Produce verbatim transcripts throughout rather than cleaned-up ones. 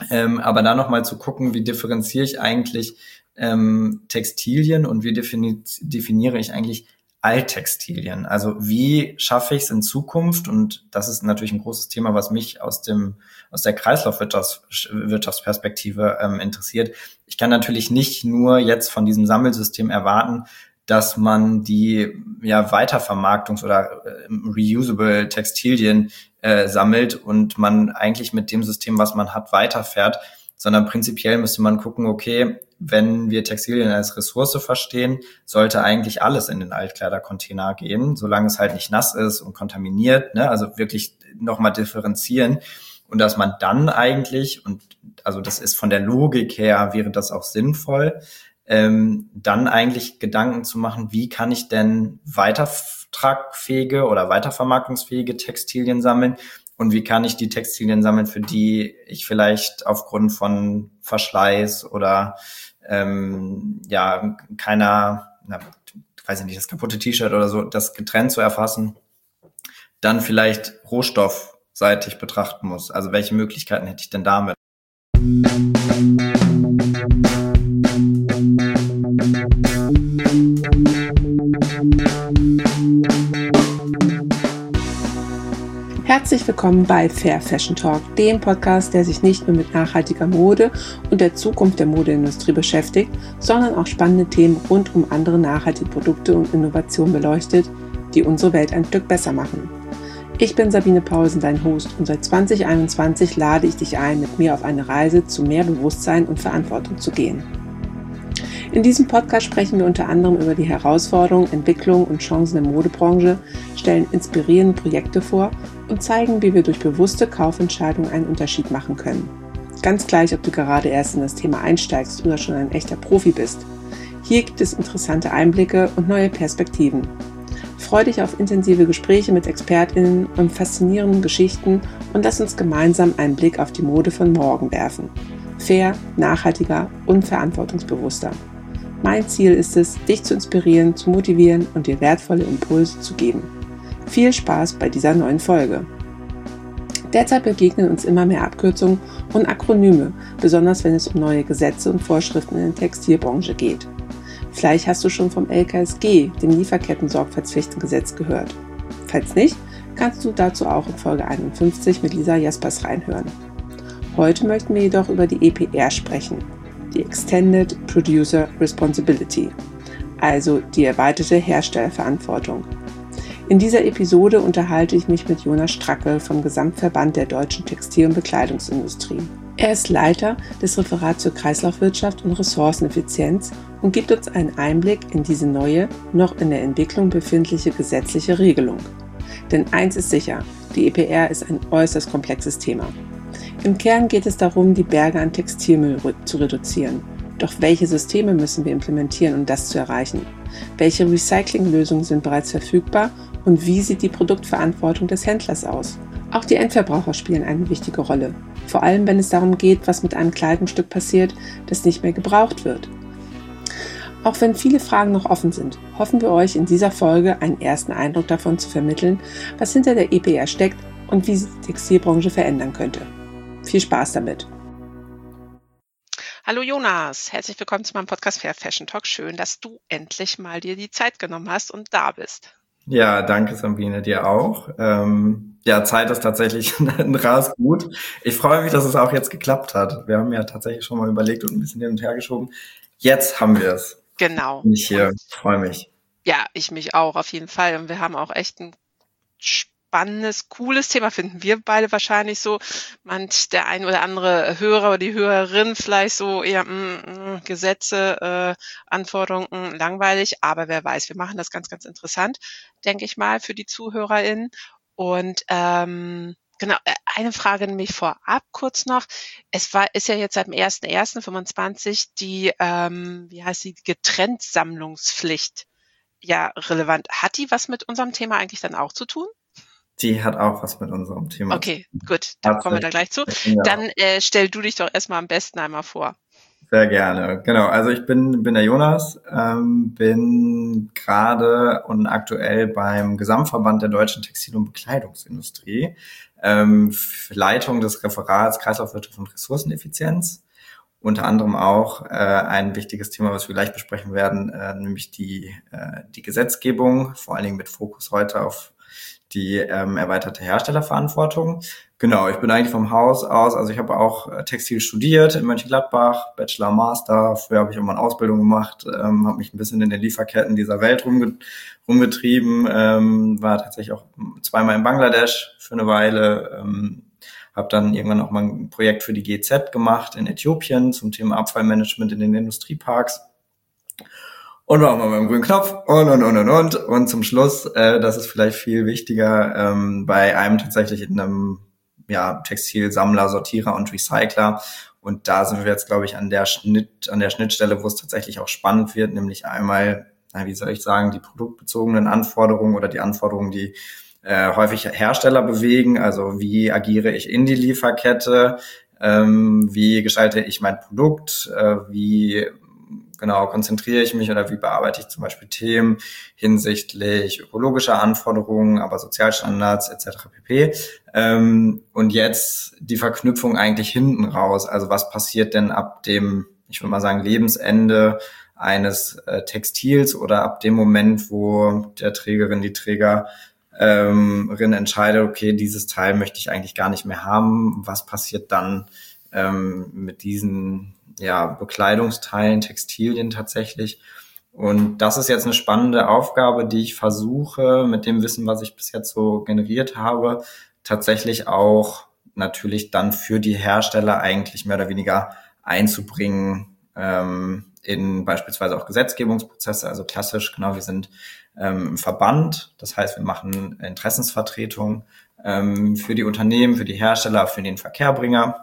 Ähm, aber da nochmal zu gucken, wie differenziere ich eigentlich ähm, Textilien und wie defini- definiere ich eigentlich Alttextilien? Also wie schaffe ich es in Zukunft? Und das ist natürlich ein großes Thema, was mich aus dem aus der Kreislaufwirtschaftsperspektive ähm, interessiert. Ich kann natürlich nicht nur jetzt von diesem Sammelsystem erwarten, dass man die ja Weitervermarktungs- oder äh, reusable Textilien äh, sammelt und man eigentlich mit dem System, was man hat, weiterfährt, sondern prinzipiell müsste man gucken, okay, wenn wir Textilien als Ressource verstehen, sollte eigentlich alles in den Altkleidercontainer gehen, solange es halt nicht nass ist und kontaminiert, ne? Also wirklich nochmal differenzieren und dass man dann eigentlich, und also das ist von der Logik her, wäre das auch sinnvoll, ähm, dann eigentlich Gedanken zu machen, wie kann ich denn weitertragfähige oder weitervermarktungsfähige Textilien sammeln und wie kann ich die Textilien sammeln, für die ich vielleicht aufgrund von Verschleiß oder ähm, ja keiner, na, weiß ich nicht, das kaputte T-Shirt oder so, das getrennt zu erfassen, dann vielleicht rohstoffseitig betrachten muss. Also welche Möglichkeiten hätte ich denn damit? Herzlich willkommen bei Fair Fashion Talk, dem Podcast, der sich nicht nur mit nachhaltiger Mode und der Zukunft der Modeindustrie beschäftigt, sondern auch spannende Themen rund um andere nachhaltige Produkte und Innovationen beleuchtet, die unsere Welt ein Stück besser machen. Ich bin Sabine Paulsen, dein Host, und seit zwanzig einundzwanzig lade ich dich ein, mit mir auf eine Reise zu mehr Bewusstsein und Verantwortung zu gehen. In diesem Podcast sprechen wir unter anderem über die Herausforderungen, Entwicklungen und Chancen der Modebranche, stellen inspirierende Projekte vor und zeigen, wie wir durch bewusste Kaufentscheidungen einen Unterschied machen können. Ganz gleich, ob du gerade erst in das Thema einsteigst oder schon ein echter Profi bist. Hier gibt es interessante Einblicke und neue Perspektiven. Freu dich auf intensive Gespräche mit ExpertInnen und faszinierenden Geschichten und lass uns gemeinsam einen Blick auf die Mode von morgen werfen. Fair, nachhaltiger und verantwortungsbewusster. Mein Ziel ist es, dich zu inspirieren, zu motivieren und dir wertvolle Impulse zu geben. Viel Spaß bei dieser neuen Folge. Derzeit begegnen uns immer mehr Abkürzungen und Akronyme, besonders wenn es um neue Gesetze und Vorschriften in der Textilbranche geht. Vielleicht hast du schon vom L K S G, dem Lieferketten-Sorgfaltspflichtengesetz, gehört. Falls nicht, kannst du dazu auch in Folge einundfünfzig mit Lisa Jaspers reinhören. Heute möchten wir jedoch über die E P R sprechen, die Extended Producer Responsibility, also die erweiterte Herstellerverantwortung. In dieser Episode unterhalte ich mich mit Jonas Stracke vom Gesamtverband der deutschen Textil- und Bekleidungsindustrie. Er ist Leiter des Referats für Kreislaufwirtschaft und Ressourceneffizienz und gibt uns einen Einblick in diese neue, noch in der Entwicklung befindliche gesetzliche Regelung. Denn eins ist sicher, die E P R ist ein äußerst komplexes Thema. Im Kern geht es darum, die Berge an Textilmüll zu reduzieren. Doch welche Systeme müssen wir implementieren, um das zu erreichen? Welche Recyclinglösungen sind bereits verfügbar und wie sieht die Produktverantwortung des Händlers aus? Auch die Endverbraucher spielen eine wichtige Rolle, vor allem wenn es darum geht, was mit einem Kleidungsstück passiert, das nicht mehr gebraucht wird. Auch wenn viele Fragen noch offen sind, hoffen wir euch in dieser Folge einen ersten Eindruck davon zu vermitteln, was hinter der E P R steckt und wie sie die Textilbranche verändern könnte. Viel Spaß damit! Hallo Jonas, herzlich willkommen zu meinem Podcast Fair Fashion Talk. Schön, dass du endlich mal dir die Zeit genommen hast und da bist. Ja, danke Sabine, dir auch. Ähm, ja, Zeit ist tatsächlich ein rares Gut. Ich freue mich, dass es auch jetzt geklappt hat. Wir haben ja tatsächlich schon mal überlegt und ein bisschen hin und her geschoben. Jetzt haben wir es. Genau. Ich hier, freue mich. Ja, ich mich auch, auf jeden Fall. Und wir haben auch echt ein spannendes, cooles Thema, finden wir beide wahrscheinlich so. Manch der ein oder andere Hörer oder die Hörerin vielleicht so eher mh, mh, Gesetze, äh, Anforderungen, mh, langweilig. Aber wer weiß, wir machen das ganz, ganz interessant, denke ich mal, für die ZuhörerInnen. Und ähm, genau, eine Frage nämlich vorab kurz noch. Es war, ist ja jetzt seit dem ersten ersten fünfundzwanzig die, ähm, wie heißt die, Getrenntsammlungspflicht ja relevant. Hat die was mit unserem Thema eigentlich dann auch zu tun? Die hat auch was mit unserem Thema Okay, zu tun. Gut, dann kommen wir da gleich zu. Ja. Dann äh, stell du dich doch erstmal am besten einmal vor. Sehr gerne. Genau, also ich bin bin der Jonas, ähm, bin gerade und aktuell beim Gesamtverband der deutschen Textil- und Bekleidungsindustrie, ähm, Leitung des Referats Kreislaufwirtschaft und Ressourceneffizienz. Unter anderem auch äh, ein wichtiges Thema, was wir gleich besprechen werden, äh, nämlich die äh, die Gesetzgebung, vor allen Dingen mit Fokus heute auf die ähm, erweiterte Herstellerverantwortung. Genau, ich bin eigentlich vom Haus aus, also ich habe auch äh, Textil studiert in Mönchengladbach, Bachelor, Master. Früher habe ich auch mal eine Ausbildung gemacht, ähm, habe mich ein bisschen in den Lieferketten dieser Welt rumge- rumgetrieben, ähm, war tatsächlich auch zweimal in Bangladesch für eine Weile, ähm, habe dann irgendwann auch mal ein Projekt für die G Z gemacht in Äthiopien zum Thema Abfallmanagement in den Industrieparks. Und war auch mal beim grünen Knopf und, und, und, und, und. Und zum Schluss, äh, das ist vielleicht viel wichtiger, ähm, bei einem tatsächlich in einem ja, Textilsammler, Sortierer und Recycler. Und da sind wir jetzt, glaube ich, an der Schnitt, an der Schnittstelle, wo es tatsächlich auch spannend wird, nämlich einmal, na, wie soll ich sagen, die produktbezogenen Anforderungen oder die Anforderungen, die äh, häufig Hersteller bewegen. Also wie agiere ich in die Lieferkette? Ähm, wie gestalte ich mein Produkt? Äh, wie Genau, konzentriere ich mich oder wie bearbeite ich zum Beispiel Themen hinsichtlich ökologischer Anforderungen, aber Sozialstandards et cetera pp. Ähm, und jetzt die Verknüpfung eigentlich hinten raus. Also was passiert denn ab dem, ich würde mal sagen, Lebensende eines äh, Textils oder ab dem Moment, wo der Trägerin, die Trägerin ähm, entscheidet, okay, dieses Teil möchte ich eigentlich gar nicht mehr haben. Was passiert dann ähm, mit diesen ja, Bekleidungsteilen, Textilien tatsächlich. Und das ist jetzt eine spannende Aufgabe, die ich versuche, mit dem Wissen, was ich bis jetzt so generiert habe, tatsächlich auch natürlich dann für die Hersteller eigentlich mehr oder weniger einzubringen, ähm, in beispielsweise auch Gesetzgebungsprozesse. Also klassisch, genau, wir sind ähm, im Verband. Das heißt, wir machen Interessensvertretung ähm, für die Unternehmen, für die Hersteller, für den Verkehrbringer.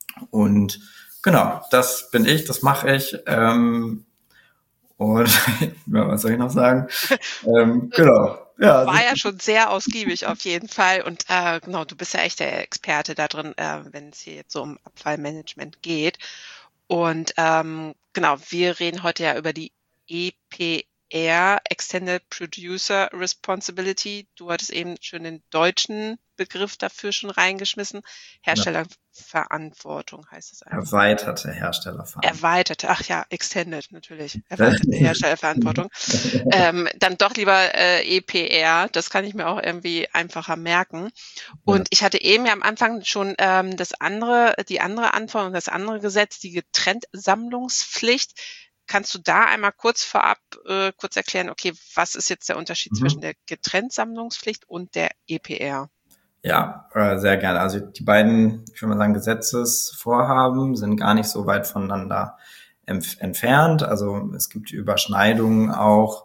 Und genau, das bin ich, das mache ich. Ähm, und ja, was soll ich noch sagen? ähm, genau. Ja, war ja schon sehr ausgiebig auf jeden Fall. Und äh, genau, du bist ja echt der Experte da drin, äh, wenn es hier jetzt so um Abfallmanagement geht. Und ähm, genau, wir reden heute ja über die E P R, Extended Producer Responsibility. Du hattest eben schon den deutschen Begriff dafür schon reingeschmissen. Herstellerverantwortung heißt es einfach. Erweiterte Herstellerverantwortung. Erweiterte, ach ja, Extended natürlich. Erweiterte Herstellerverantwortung. ähm, dann doch lieber äh, E P R, das kann ich mir auch irgendwie einfacher merken. Und ja. Ich hatte eben ja am Anfang schon ähm, das andere, die andere Anforderung, das andere Gesetz, die Getrenntsammlungspflicht. Kannst du da einmal kurz vorab äh, kurz erklären, okay, was ist jetzt der Unterschied mhm. zwischen der Getrenntsammlungspflicht und der E P R? Ja, äh, sehr gerne. Also die beiden, ich würde mal sagen, Gesetzesvorhaben sind gar nicht so weit voneinander entf- entfernt. Also es gibt Überschneidungen auch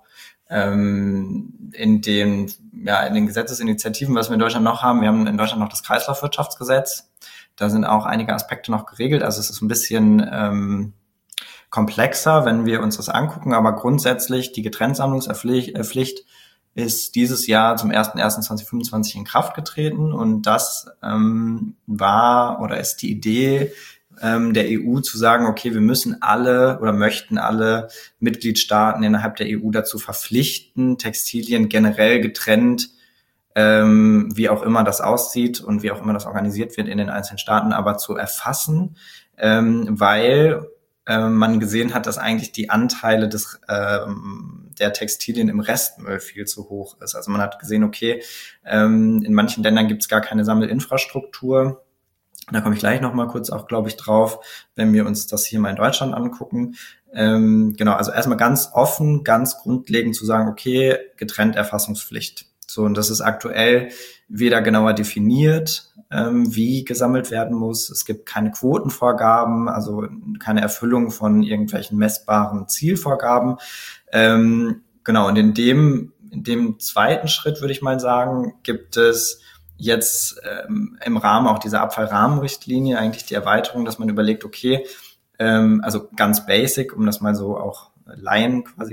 ähm, in den ja in den Gesetzesinitiativen, was wir in Deutschland noch haben. Wir haben in Deutschland noch das Kreislaufwirtschaftsgesetz. Da sind auch einige Aspekte noch geregelt. Also es ist ein bisschen ähm, komplexer, wenn wir uns das angucken, aber grundsätzlich die Getrenntsammlungspflicht ist dieses Jahr zum ersten ersten zweitausendfünfundzwanzig in Kraft getreten und das ähm, war oder ist die Idee ähm, der E U zu sagen, okay, wir müssen alle oder möchten alle Mitgliedstaaten innerhalb der E U dazu verpflichten, Textilien generell getrennt, ähm, wie auch immer das aussieht und wie auch immer das organisiert wird in den einzelnen Staaten, aber zu erfassen, ähm, weil man gesehen hat, dass eigentlich die Anteile des ähm, der Textilien im Restmüll viel zu hoch ist. Also man hat gesehen, okay, ähm, in manchen Ländern gibt es gar keine Sammelinfrastruktur. Da komme ich gleich nochmal kurz auch, glaube ich, drauf, wenn wir uns das hier mal in Deutschland angucken. Ähm, genau, also erstmal ganz offen, ganz grundlegend zu sagen, okay, getrennt Erfassungspflicht. So, und das ist aktuell weder genauer definiert, ähm, wie gesammelt werden muss. Es gibt keine Quotenvorgaben, also keine Erfüllung von irgendwelchen messbaren Zielvorgaben. Ähm, genau, und in dem, in dem zweiten Schritt, würde ich mal sagen, gibt es jetzt ähm, im Rahmen auch dieser Abfallrahmenrichtlinie eigentlich die Erweiterung, dass man überlegt, okay, ähm, also ganz basic, um das mal so auch Laien quasi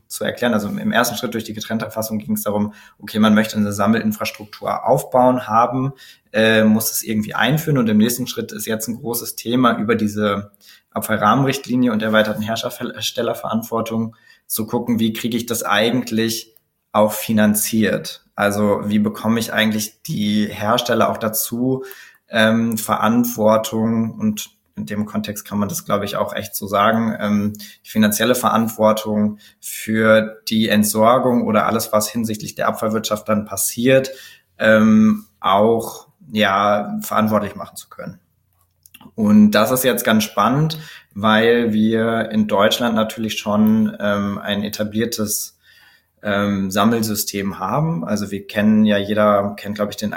zu erklären. Also im ersten Schritt durch die Getrennterfassung ging es darum, okay, man möchte eine Sammelinfrastruktur aufbauen, haben, äh, muss es irgendwie einführen und im nächsten Schritt ist jetzt ein großes Thema über diese Abfallrahmenrichtlinie und erweiterten Herstellerverantwortung zu gucken, wie kriege ich das eigentlich auch finanziert? Also wie bekomme ich eigentlich die Hersteller auch dazu, ähm, Verantwortung und in dem Kontext kann man das, glaube ich, auch echt so sagen, ähm, die finanzielle Verantwortung für die Entsorgung oder alles, was hinsichtlich der Abfallwirtschaft dann passiert, ähm, auch ja verantwortlich machen zu können. Und das ist jetzt ganz spannend, weil wir in Deutschland natürlich schon ähm, ein etabliertes ähm, Sammelsystem haben. Also wir kennen ja, jeder kennt, glaube ich, den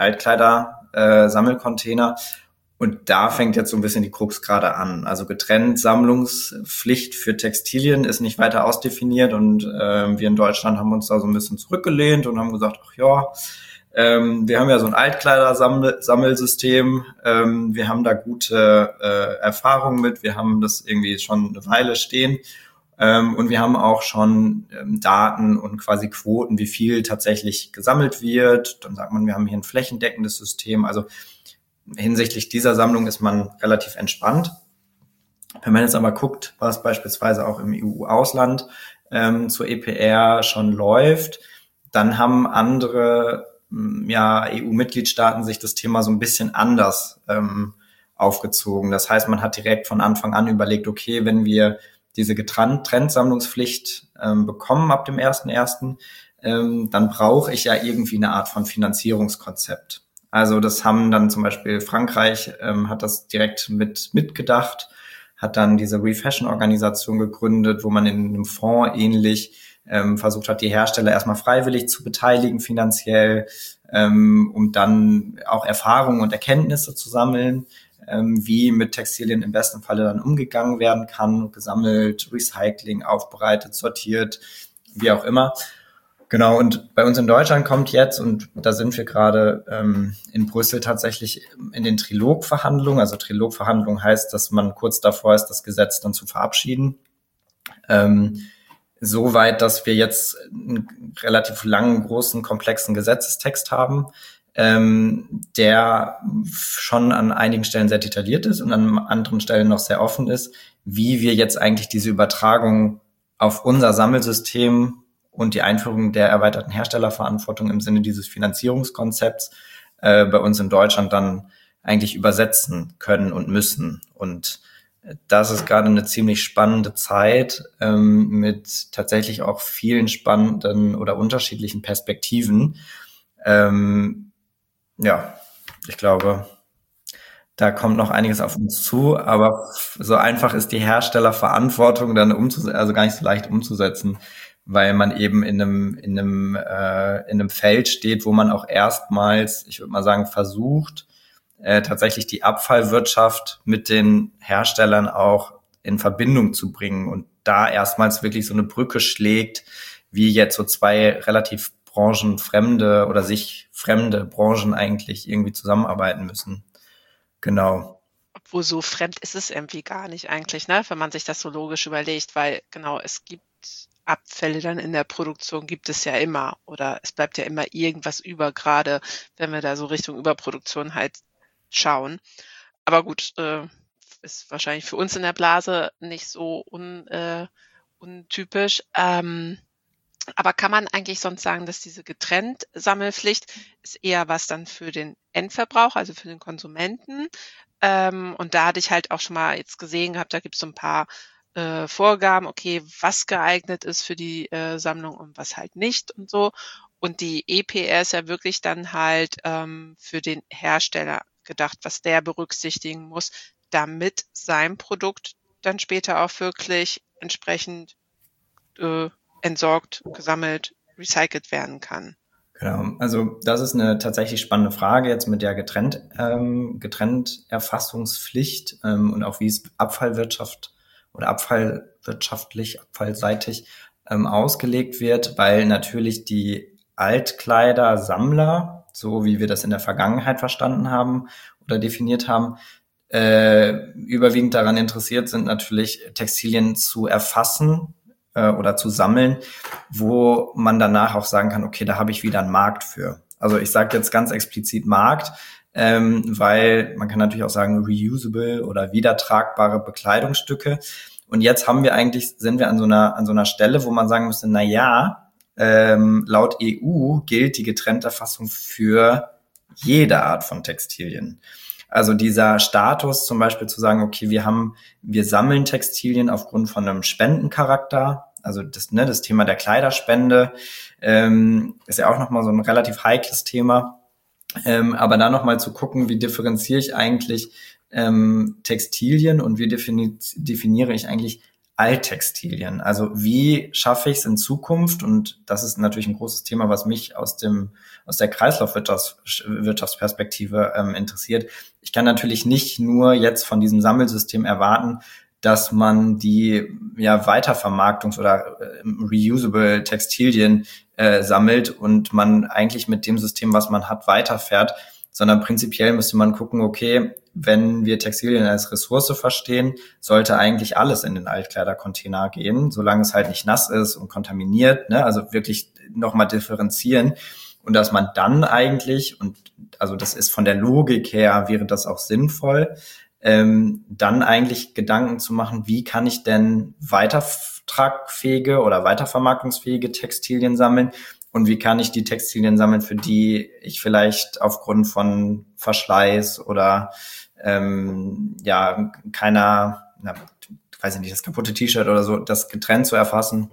Altkleider-Sammelcontainer. Und da fängt jetzt so ein bisschen die Krux gerade an. Also getrennt Sammlungspflicht für Textilien ist nicht weiter ausdefiniert und äh, wir in Deutschland haben uns da so ein bisschen zurückgelehnt und haben gesagt, ach ja, ähm, wir haben ja so ein Altkleidersammelsystem, ähm, wir haben da gute äh, Erfahrungen mit, wir haben das irgendwie schon eine Weile stehen ähm, und wir haben auch schon ähm, Daten und quasi Quoten, wie viel tatsächlich gesammelt wird. Dann sagt man, wir haben hier ein flächendeckendes System, also hinsichtlich dieser Sammlung ist man relativ entspannt. Wenn man jetzt aber guckt, was beispielsweise auch im E U-Ausland ähm, zur E P R schon läuft, dann haben andere ja, E U-Mitgliedstaaten sich das Thema so ein bisschen anders ähm, aufgezogen. Das heißt, man hat direkt von Anfang an überlegt, okay, wenn wir diese Getrennsammlungspflicht ähm, bekommen ab dem ersten ersten, ähm, dann brauche ich ja irgendwie eine Art von Finanzierungskonzept. Also das haben dann zum Beispiel Frankreich ähm, hat das direkt mit mitgedacht, hat dann diese Refashion-Organisation gegründet, wo man in einem Fonds ähnlich ähm, versucht hat, die Hersteller erstmal freiwillig zu beteiligen finanziell, ähm, um dann auch Erfahrungen und Erkenntnisse zu sammeln, ähm, wie mit Textilien im besten Falle dann umgegangen werden kann, gesammelt, Recycling, aufbereitet, sortiert, wie auch immer. Genau, und bei uns in Deutschland kommt jetzt, und da sind wir gerade ähm, in Brüssel tatsächlich in den Trilogverhandlungen. Also Trilogverhandlungen heißt, dass man kurz davor ist, das Gesetz dann zu verabschieden. Ähm, Soweit, dass wir jetzt einen relativ langen, großen, komplexen Gesetzestext haben, ähm, der schon an einigen Stellen sehr detailliert ist und an anderen Stellen noch sehr offen ist, wie wir jetzt eigentlich diese Übertragung auf unser Sammelsystem und die Einführung der erweiterten Herstellerverantwortung im Sinne dieses Finanzierungskonzepts äh, bei uns in Deutschland dann eigentlich übersetzen können und müssen. Und das ist gerade eine ziemlich spannende Zeit ähm, mit tatsächlich auch vielen spannenden oder unterschiedlichen Perspektiven. Ähm, ja, ich glaube, da kommt noch einiges auf uns zu, aber so einfach ist die Herstellerverantwortung dann umzusetzen, also gar nicht so leicht umzusetzen, weil man eben in einem in einem äh, in einem Feld steht, wo man auch erstmals, ich würde mal sagen, versucht, äh, tatsächlich die Abfallwirtschaft mit den Herstellern auch in Verbindung zu bringen und da erstmals wirklich so eine Brücke schlägt, wie jetzt so zwei relativ branchenfremde oder sich fremde Branchen eigentlich irgendwie zusammenarbeiten müssen. Genau. Obwohl so fremd ist es irgendwie gar nicht eigentlich, ne? Wenn man sich das so logisch überlegt, weil genau, es gibt Abfälle dann in der Produktion, gibt es ja immer oder es bleibt ja immer irgendwas über, gerade wenn wir da so Richtung Überproduktion halt schauen. Aber gut, äh, ist wahrscheinlich für uns in der Blase nicht so un, äh, untypisch. Ähm, aber kann man eigentlich sonst sagen, dass diese Getrenntsammelpflicht ist eher was dann für den Endverbraucher, also für den Konsumenten? Ähm, und da hatte ich halt auch schon mal jetzt gesehen gehabt, da gibt es so ein paar äh, Vorgaben, okay, was geeignet ist für die äh, Sammlung und was halt nicht und so. Und die E P R ist ja wirklich dann halt ähm, für den Hersteller gedacht, was der berücksichtigen muss, damit sein Produkt dann später auch wirklich entsprechend äh, entsorgt, gesammelt, recycelt werden kann. Genau, also das ist eine tatsächlich spannende Frage jetzt mit der getrennt ähm, getrennt Erfassungspflicht ähm, und auch wie es Abfallwirtschaft oder abfallwirtschaftlich, abfallseitig ähm, ausgelegt wird, weil natürlich die Altkleidersammler, so wie wir das in der Vergangenheit verstanden haben oder definiert haben, äh, überwiegend daran interessiert sind, natürlich Textilien zu erfassen äh, oder zu sammeln, wo man danach auch sagen kann, okay, da habe ich wieder einen Markt für. Also ich sage jetzt ganz explizit Markt, ähm, weil man kann natürlich auch sagen reusable oder wiedertragbare Bekleidungsstücke. Und jetzt haben wir eigentlich, sind wir an so einer, an so einer Stelle, wo man sagen müsste, na ja, ähm, laut E U gilt die Getrennterfassung für jede Art von Textilien. Also dieser Status zum Beispiel zu sagen, okay, wir haben, wir sammeln Textilien aufgrund von einem Spendencharakter, also das, ne, das Thema der Kleiderspende, ähm, ist ja auch nochmal so ein relativ heikles Thema. Ähm, aber da nochmal zu gucken, wie differenziere ich eigentlich ähm, Textilien und wie defini- definiere ich eigentlich Alttextilien? Also wie schaffe ich es in Zukunft? Und das ist natürlich ein großes Thema, was mich aus dem aus der Kreislaufwirtschaftsperspektive ähm, interessiert. Ich kann natürlich nicht nur jetzt von diesem Sammelsystem erwarten, dass man die ja Weitervermarktungs- oder äh, reusable Textilien äh, sammelt und man eigentlich mit dem System, was man hat, weiterfährt, sondern prinzipiell müsste man gucken, okay, wenn wir Textilien als Ressource verstehen, sollte eigentlich alles in den Altkleidercontainer gehen, solange es halt nicht nass ist und kontaminiert, ne? Also wirklich nochmal differenzieren und dass man dann eigentlich, und also das ist von der Logik her, wäre das auch sinnvoll, ähm, dann eigentlich Gedanken zu machen, wie kann ich denn weitertragfähige oder weitervermarktungsfähige Textilien sammeln und wie kann ich die Textilien sammeln, für die ich vielleicht aufgrund von Verschleiß oder ähm, ja keiner, na, weiß ich nicht, das kaputte T-Shirt oder so, das getrennt zu erfassen,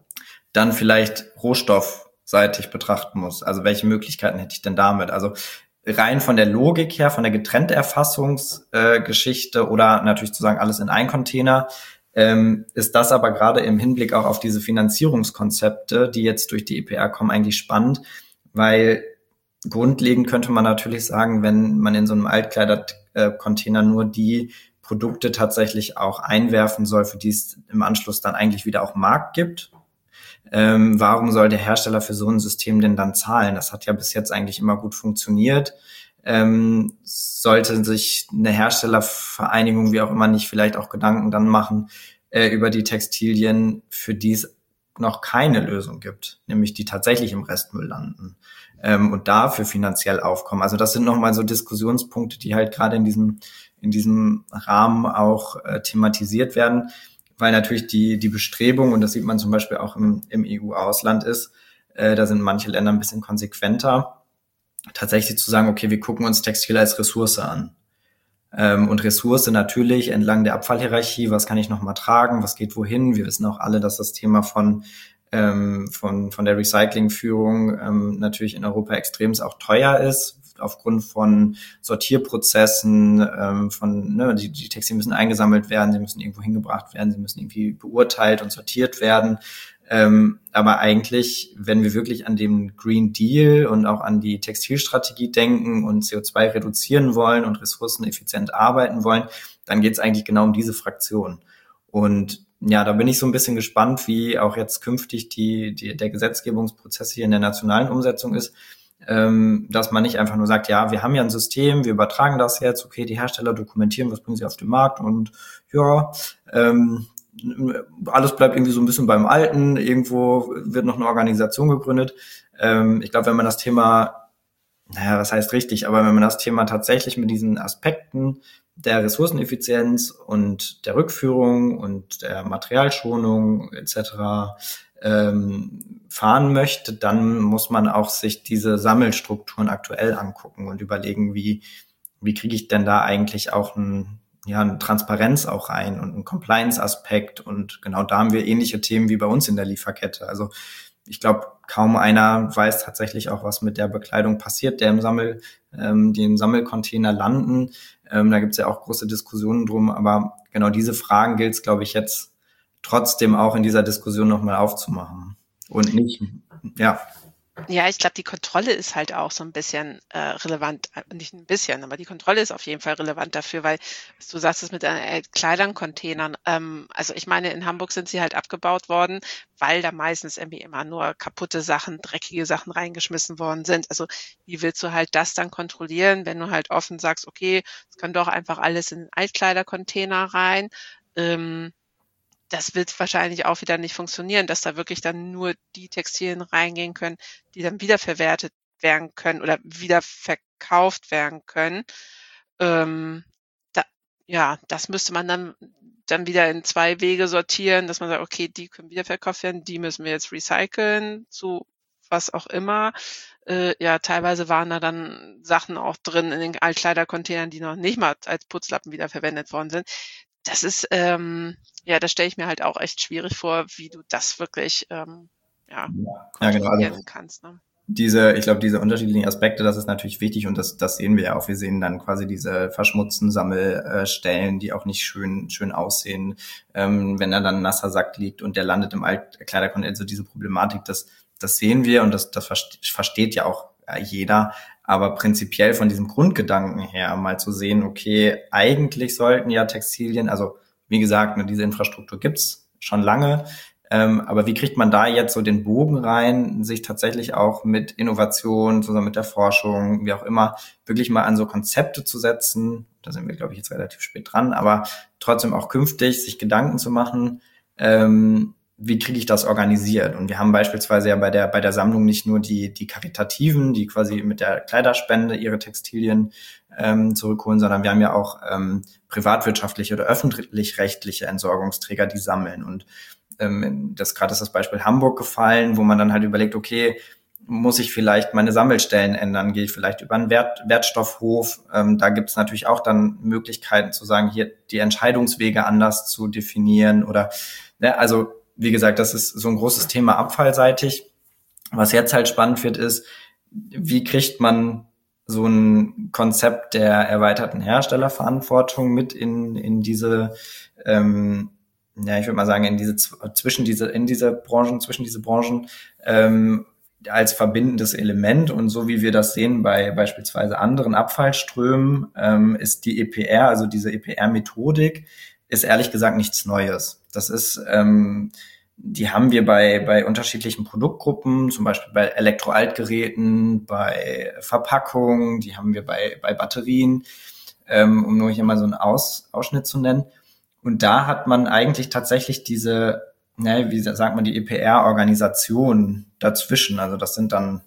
dann vielleicht rohstoffseitig betrachten muss. Also welche Möglichkeiten hätte ich denn damit? Also rein von der Logik her, von der Getrennterfassungsgeschichte äh, oder natürlich zu sagen, alles in ein Container, ähm, ist das aber gerade im Hinblick auch auf diese Finanzierungskonzepte, die jetzt durch die E P R kommen, eigentlich spannend, weil grundlegend könnte man natürlich sagen, wenn man in so einem Altkleidercontainer nur die Produkte tatsächlich auch einwerfen soll, für die es im Anschluss dann eigentlich wieder auch Markt gibt, Ähm, warum soll der Hersteller für so ein System denn dann zahlen? Das hat ja bis jetzt eigentlich immer gut funktioniert. Ähm, sollte sich eine Herstellervereinigung, wie auch immer, nicht vielleicht auch Gedanken dann machen äh, über die Textilien, für die es noch keine Lösung gibt, nämlich die tatsächlich im Restmüll landen ähm, und dafür finanziell aufkommen. Also das sind nochmal so Diskussionspunkte, die halt gerade in diesem in diesem Rahmen auch äh, thematisiert werden, weil natürlich die die Bestrebung, und das sieht man zum Beispiel auch im, im E U-Ausland ist, äh, da sind manche Länder ein bisschen konsequenter, tatsächlich zu sagen, okay, wir gucken uns Textil als Ressource an. Ähm, und Ressource natürlich entlang der Abfallhierarchie, was kann ich noch mal tragen, was geht wohin. Wir wissen auch alle, dass das Thema von ähm, von von der Recyclingführung ähm, natürlich in Europa extrem auch teuer ist, aufgrund von Sortierprozessen, ähm, von ne, die, die Textilien müssen eingesammelt werden, sie müssen irgendwo hingebracht werden, sie müssen irgendwie beurteilt und sortiert werden. Ähm, aber eigentlich, wenn wir wirklich an den Green Deal und auch an die Textilstrategie denken und C O zwei reduzieren wollen und ressourceneffizient arbeiten wollen, dann geht es eigentlich genau um diese Fraktion. Und ja, da bin ich so ein bisschen gespannt, wie auch jetzt künftig die, die der Gesetzgebungsprozess hier in der nationalen Umsetzung ist, ähm, dass man nicht einfach nur sagt, ja, wir haben ja ein System, wir übertragen das jetzt, okay, die Hersteller dokumentieren, was bringen sie auf den Markt und ja, ähm, alles bleibt irgendwie so ein bisschen beim Alten, irgendwo wird noch eine Organisation gegründet. Ähm, ich glaube, wenn man das Thema, naja, was heißt richtig, aber wenn man das Thema tatsächlich mit diesen Aspekten der Ressourceneffizienz und der Rückführung und der Materialschonung et cetera ähm, fahren möchte, dann muss man auch sich diese Sammelstrukturen aktuell angucken und überlegen, wie wie kriege ich denn da eigentlich auch ein ja, eine Transparenz auch rein und einen Compliance-Aspekt, und genau da haben wir ähnliche Themen wie bei uns in der Lieferkette. Also ich glaube, kaum einer weiß tatsächlich auch, was mit der Bekleidung passiert, der im Sammel, ähm, die im Sammelcontainer landen. Ähm, da gibt es ja auch große Diskussionen drum, aber genau diese Fragen gilt es, glaube ich, jetzt trotzdem auch in dieser Diskussion nochmal aufzumachen und nicht, ja. Ja, ich glaube, die Kontrolle ist halt auch so ein bisschen äh, relevant, äh, nicht ein bisschen, aber die Kontrolle ist auf jeden Fall relevant dafür, weil, was du sagst, es mit äh, Kleidern-Containern, ähm, also ich meine, in Hamburg sind sie halt abgebaut worden, weil da meistens irgendwie immer nur kaputte Sachen, dreckige Sachen reingeschmissen worden sind. Also wie willst du halt das dann kontrollieren, wenn du halt offen sagst, okay, es kann doch einfach alles in einen Altkleidercontainer rein, ähm, das wird wahrscheinlich auch wieder nicht funktionieren, dass da wirklich dann nur die Textilien reingehen können, die dann wiederverwertet werden können oder wieder verkauft werden können. Ähm, da, ja, das müsste man dann, dann wieder in zwei Wege sortieren, dass man sagt, okay, die können wiederverkauft werden, die müssen wir jetzt recyceln, zu was auch immer. Äh, ja, teilweise waren da dann Sachen auch drin in den Altkleidercontainern, die noch nicht mal als Putzlappen wiederverwendet worden sind. Das ist, ähm, ja, das stelle ich mir halt auch echt schwierig vor, wie du das wirklich ähm, ja, ja, genau. kontrollieren Also kannst. Ne? diese, ich glaube, diese unterschiedlichen Aspekte, das ist natürlich wichtig und das, das sehen wir ja auch. Wir sehen dann quasi diese verschmutzten Sammelstellen, die auch nicht schön, schön aussehen, ähm, wenn da dann ein nasser Sack liegt und der landet im Altkleidercontainer. Also diese Problematik, das, das sehen wir und das, das versteht ja auch jeder. Aber prinzipiell von diesem Grundgedanken her mal zu sehen, okay, eigentlich sollten ja Textilien, also wie gesagt, ne, diese Infrastruktur gibt's schon lange, ähm, aber wie kriegt man da jetzt so den Bogen rein, sich tatsächlich auch mit Innovation, zusammen mit der Forschung, wie auch immer, wirklich mal an so Konzepte zu setzen, da sind wir, glaube ich, jetzt relativ spät dran, aber trotzdem auch künftig sich Gedanken zu machen, ähm, wie kriege ich das organisiert? Und wir haben beispielsweise ja bei der bei der Sammlung nicht nur die die Karitativen, die quasi mit der Kleiderspende ihre Textilien ähm, zurückholen, sondern wir haben ja auch ähm, privatwirtschaftliche oder öffentlich-rechtliche Entsorgungsträger, die sammeln. Und ähm, das gerade ist das Beispiel Hamburg gefallen, wo man dann halt überlegt, okay, muss ich vielleicht meine Sammelstellen ändern? Gehe ich vielleicht über einen Wert, Wertstoffhof? Ähm, da gibt es natürlich auch dann Möglichkeiten zu sagen, hier die Entscheidungswege anders zu definieren oder ne, also wie gesagt, das ist so ein großes Thema abfallseitig. Was jetzt halt spannend wird, ist, wie kriegt man so ein Konzept der erweiterten Herstellerverantwortung mit in in diese, ähm, ja, ich würde mal sagen, in diese zwischen diese in diese Branchen, zwischen diese Branchen ähm, als verbindendes Element. Und so wie wir das sehen bei beispielsweise anderen Abfallströmen, ähm, ist die E P R, also diese E P R-Methodik, ist ehrlich gesagt nichts Neues. Das ist, ähm, die haben wir bei bei unterschiedlichen Produktgruppen, zum Beispiel bei Elektroaltgeräten, bei Verpackungen, die haben wir bei bei Batterien, ähm, um nur hier mal so einen Aus, Ausschnitt zu nennen. Und da hat man eigentlich tatsächlich diese, ne, wie sagt man, die E P R-Organisation dazwischen. Also das sind dann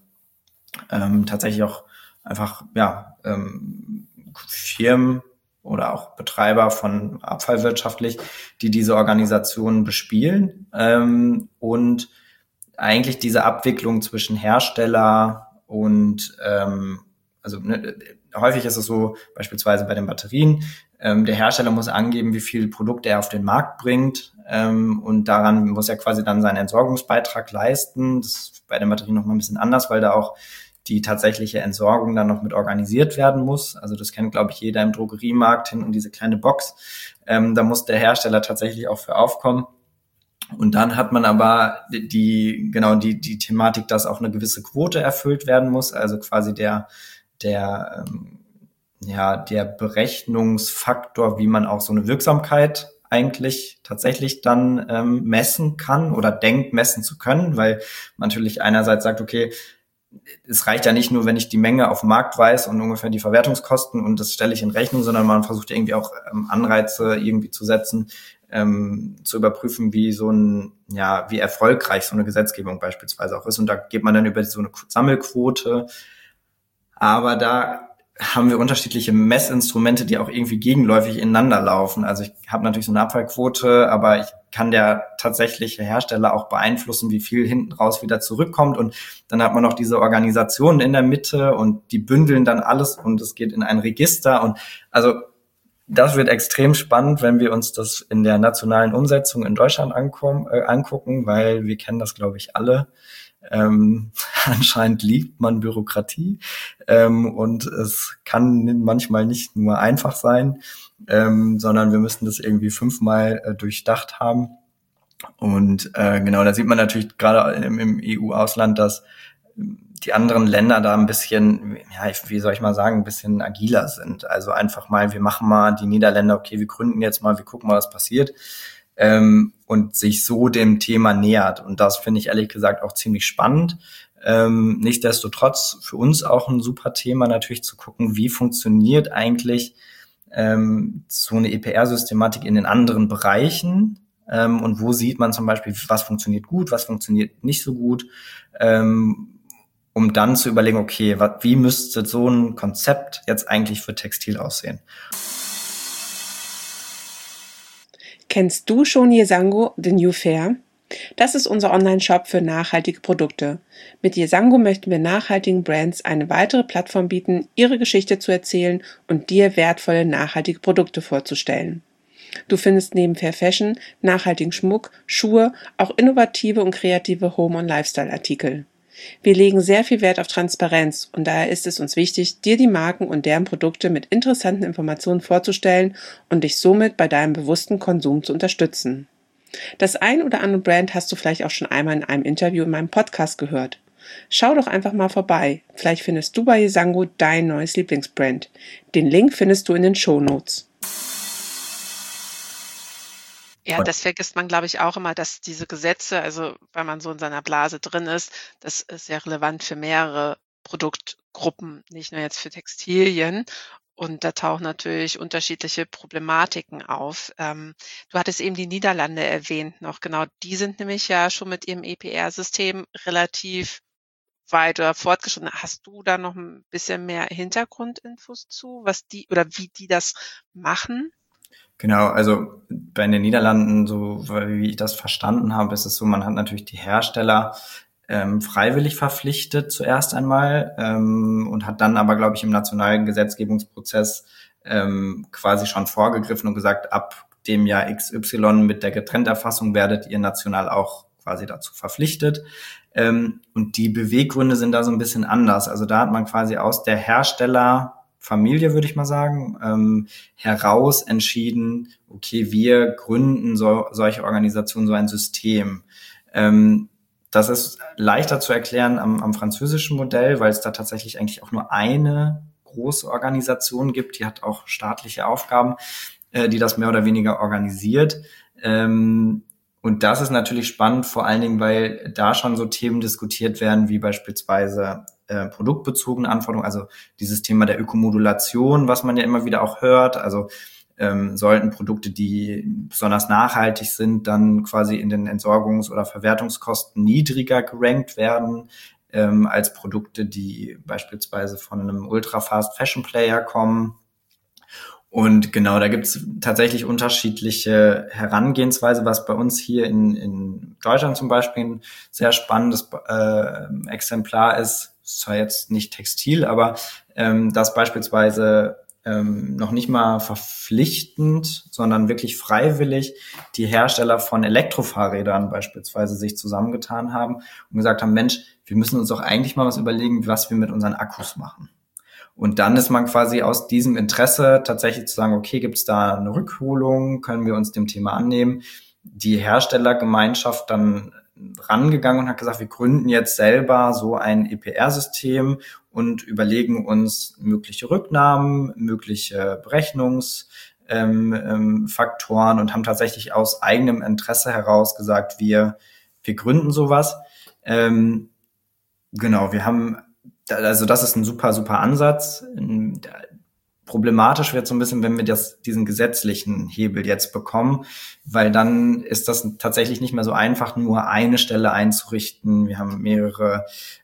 ähm, tatsächlich auch einfach ja ähm, Firmen oder auch Betreiber von abfallwirtschaftlich, die diese Organisationen bespielen ähm, und eigentlich diese Abwicklung zwischen Hersteller und ähm, also ne, häufig ist es so, beispielsweise bei den Batterien, ähm, der Hersteller muss angeben, wie viel Produkte er auf den Markt bringt ähm, und daran muss er quasi dann seinen Entsorgungsbeitrag leisten. Das ist bei den Batterien noch mal ein bisschen anders, weil da auch die tatsächliche Entsorgung dann noch mit organisiert werden muss. Also das kennt, glaube ich, jeder im Drogeriemarkt hin und diese kleine Box. Ähm, da muss der Hersteller tatsächlich auch für aufkommen. Und dann hat man aber die, genau die, die Thematik, dass auch eine gewisse Quote erfüllt werden muss. Also quasi der, der, ähm, ja, der Berechnungsfaktor, wie man auch so eine Wirksamkeit eigentlich tatsächlich dann ähm, messen kann oder denkt, messen zu können, weil man natürlich einerseits sagt, okay, es reicht ja nicht nur, wenn ich die Menge auf dem Markt weiß und ungefähr die Verwertungskosten und das stelle ich in Rechnung, sondern man versucht irgendwie auch ähm, Anreize irgendwie zu setzen, ähm, zu überprüfen, wie so ein, ja, wie erfolgreich so eine Gesetzgebung beispielsweise auch ist. Und da geht man dann über so eine Sammelquote. Aber da haben wir unterschiedliche Messinstrumente, die auch irgendwie gegenläufig ineinander laufen. Also ich habe natürlich so eine Abfallquote, aber ich kann der tatsächliche Hersteller auch beeinflussen, wie viel hinten raus wieder zurückkommt. Und dann hat man noch diese Organisationen in der Mitte und die bündeln dann alles und es geht in ein Register. Und also das wird extrem spannend, wenn wir uns das in der nationalen Umsetzung in Deutschland ankommen, äh, angucken, weil wir kennen das, glaube ich, alle. Ähm, anscheinend liebt man Bürokratie ähm, und es kann manchmal nicht nur einfach sein, ähm, sondern wir müssen das irgendwie fünfmal äh, durchdacht haben. Und äh, genau, da sieht man natürlich gerade im, im E U-Ausland, dass die anderen Länder da ein bisschen, ja, wie soll ich mal sagen, ein bisschen agiler sind. Also einfach mal, wir machen mal die Niederländer, okay, wir gründen jetzt mal, wir gucken mal, was passiert. Ähm, und sich so dem Thema nähert. Und das finde ich ehrlich gesagt auch ziemlich spannend. Ähm, nichtsdestotrotz für uns auch ein super Thema natürlich zu gucken, wie funktioniert eigentlich ähm, so eine E P R-Systematik in den anderen Bereichen. ähm, und wo sieht man zum Beispiel, was funktioniert gut, was funktioniert nicht so gut, ähm, um dann zu überlegen, okay, wat, wie müsste so ein Konzept jetzt eigentlich für Textil aussehen? Kennst du schon Yesango, The New Fair? Das ist unser Online-Shop für nachhaltige Produkte. Mit Yesango möchten wir nachhaltigen Brands eine weitere Plattform bieten, ihre Geschichte zu erzählen und dir wertvolle nachhaltige Produkte vorzustellen. Du findest neben Fair Fashion, nachhaltigen Schmuck, Schuhe, auch innovative und kreative Home- und Lifestyle-Artikel. Wir legen sehr viel Wert auf Transparenz und daher ist es uns wichtig, dir die Marken und deren Produkte mit interessanten Informationen vorzustellen und dich somit bei deinem bewussten Konsum zu unterstützen. Das ein oder andere Brand hast du vielleicht auch schon einmal in einem Interview in meinem Podcast gehört. Schau doch einfach mal vorbei. Vielleicht findest du bei Yesango dein neues Lieblingsbrand. Den Link findest du in den Shownotes. Ja, das vergisst man, glaube ich, auch immer, dass diese Gesetze, also wenn man so in seiner Blase drin ist, das ist ja relevant für mehrere Produktgruppen, nicht nur jetzt für Textilien. Und da tauchen natürlich unterschiedliche Problematiken auf. Ähm, du hattest eben die Niederlande erwähnt noch. Genau, die sind nämlich ja schon mit ihrem E P R-System relativ weit oder fortgeschritten. Hast du da noch ein bisschen mehr Hintergrundinfos zu, was die oder wie die das machen? Genau, also bei den Niederlanden, so wie ich das verstanden habe, ist es so, man hat natürlich die Hersteller ähm, freiwillig verpflichtet zuerst einmal ähm, und hat dann aber, glaube ich, im nationalen Gesetzgebungsprozess ähm, quasi schon vorgegriffen und gesagt, ab dem Jahr X Y mit der Getrennterfassung werdet ihr national auch quasi dazu verpflichtet. Ähm, und die Beweggründe sind da so ein bisschen anders. Also da hat man quasi aus der Hersteller Familie, würde ich mal sagen, ähm, heraus entschieden, okay, wir gründen so, solche Organisationen, so ein System. Ähm, das ist leichter zu erklären am, am französischen Modell, weil es da tatsächlich eigentlich auch nur eine große Organisation gibt, die hat auch staatliche Aufgaben, äh, die das mehr oder weniger organisiert. Ähm, und das ist natürlich spannend, vor allen Dingen, weil da schon so Themen diskutiert werden, wie beispielsweise äh, produktbezogene Anforderungen, also dieses Thema der Ökomodulation, was man ja immer wieder auch hört, also ähm, sollten Produkte, die besonders nachhaltig sind, dann quasi in den Entsorgungs- oder Verwertungskosten niedriger gerankt werden, ähm, als Produkte, die beispielsweise von einem Ultra-Fast-Fashion-Player kommen. Und genau, da gibt's tatsächlich unterschiedliche Herangehensweise, was bei uns hier in, in Deutschland zum Beispiel ein sehr spannendes äh, Exemplar ist, ist zwar jetzt nicht Textil, aber ähm, das beispielsweise ähm, noch nicht mal verpflichtend, sondern wirklich freiwillig die Hersteller von Elektrofahrrädern beispielsweise sich zusammengetan haben und gesagt haben, Mensch, wir müssen uns doch eigentlich mal was überlegen, was wir mit unseren Akkus machen. Und dann ist man quasi aus diesem Interesse tatsächlich zu sagen, okay, gibt es da eine Rückholung, können wir uns dem Thema annehmen? Die Herstellergemeinschaft dann rangegangen und hat gesagt, wir gründen jetzt selber so ein E P R-System und überlegen uns mögliche Rücknahmen, mögliche Berechnungsfaktoren ähm, ähm, und haben tatsächlich aus eigenem Interesse heraus gesagt, wir, wir gründen sowas. Ähm, genau, wir haben Also das ist ein super, super Ansatz. Problematisch wird so ein bisschen, wenn wir das, diesen gesetzlichen Hebel jetzt bekommen, weil dann ist das tatsächlich nicht mehr so einfach, nur eine Stelle einzurichten. Wir haben mehrere,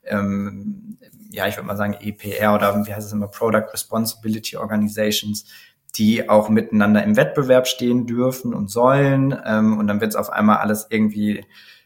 ähm, ja, ich würde mal sagen E P R oder wie heißt es immer, Product Responsibility Organizations, die auch miteinander im Wettbewerb stehen dürfen und sollen. Ähm, und dann wird es auf einmal alles irgendwie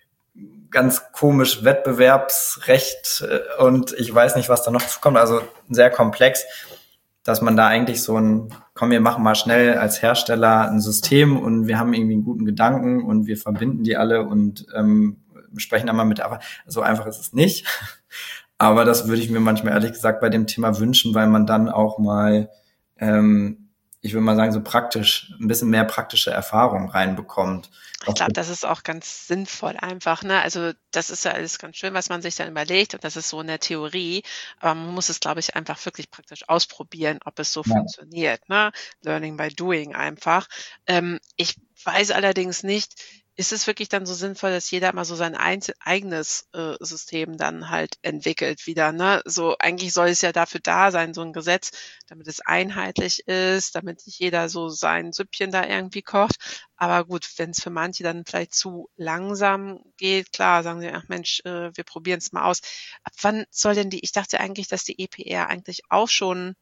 ganz komisch, Wettbewerbsrecht äh, und ich weiß nicht, was da noch zukommt, also sehr komplex, dass man da eigentlich so ein, komm, wir machen mal schnell als Hersteller ein System und wir haben irgendwie einen guten Gedanken und wir verbinden die alle und ähm, sprechen dann mal mit, aber so einfach ist es nicht. Aber das würde ich mir manchmal ehrlich gesagt bei dem Thema wünschen, weil man dann auch mal, ähm, ich würde mal sagen, so praktisch, ein bisschen mehr praktische Erfahrung reinbekommt. Ich glaube, das ist auch ganz sinnvoll einfach, ne? Also, das ist ja alles ganz schön, was man sich dann überlegt und das ist so in der Theorie, aber man muss es, glaube ich, einfach wirklich praktisch ausprobieren, ob es so Ja. funktioniert, ne? Learning by doing einfach. Ähm, ich weiß allerdings nicht, ist es wirklich dann so sinnvoll, dass jeder immer so sein einzel eigenes äh, System dann halt entwickelt wieder, ne? So eigentlich soll es ja dafür da sein, so ein Gesetz, damit es einheitlich ist, damit nicht jeder so sein Süppchen da irgendwie kocht. Aber gut, wenn es für manche dann vielleicht zu langsam geht, klar, sagen sie: „Ach Mensch, äh, wir probieren es mal aus." Ab wann soll denn die ich dachte eigentlich, dass die E P R eigentlich auch schon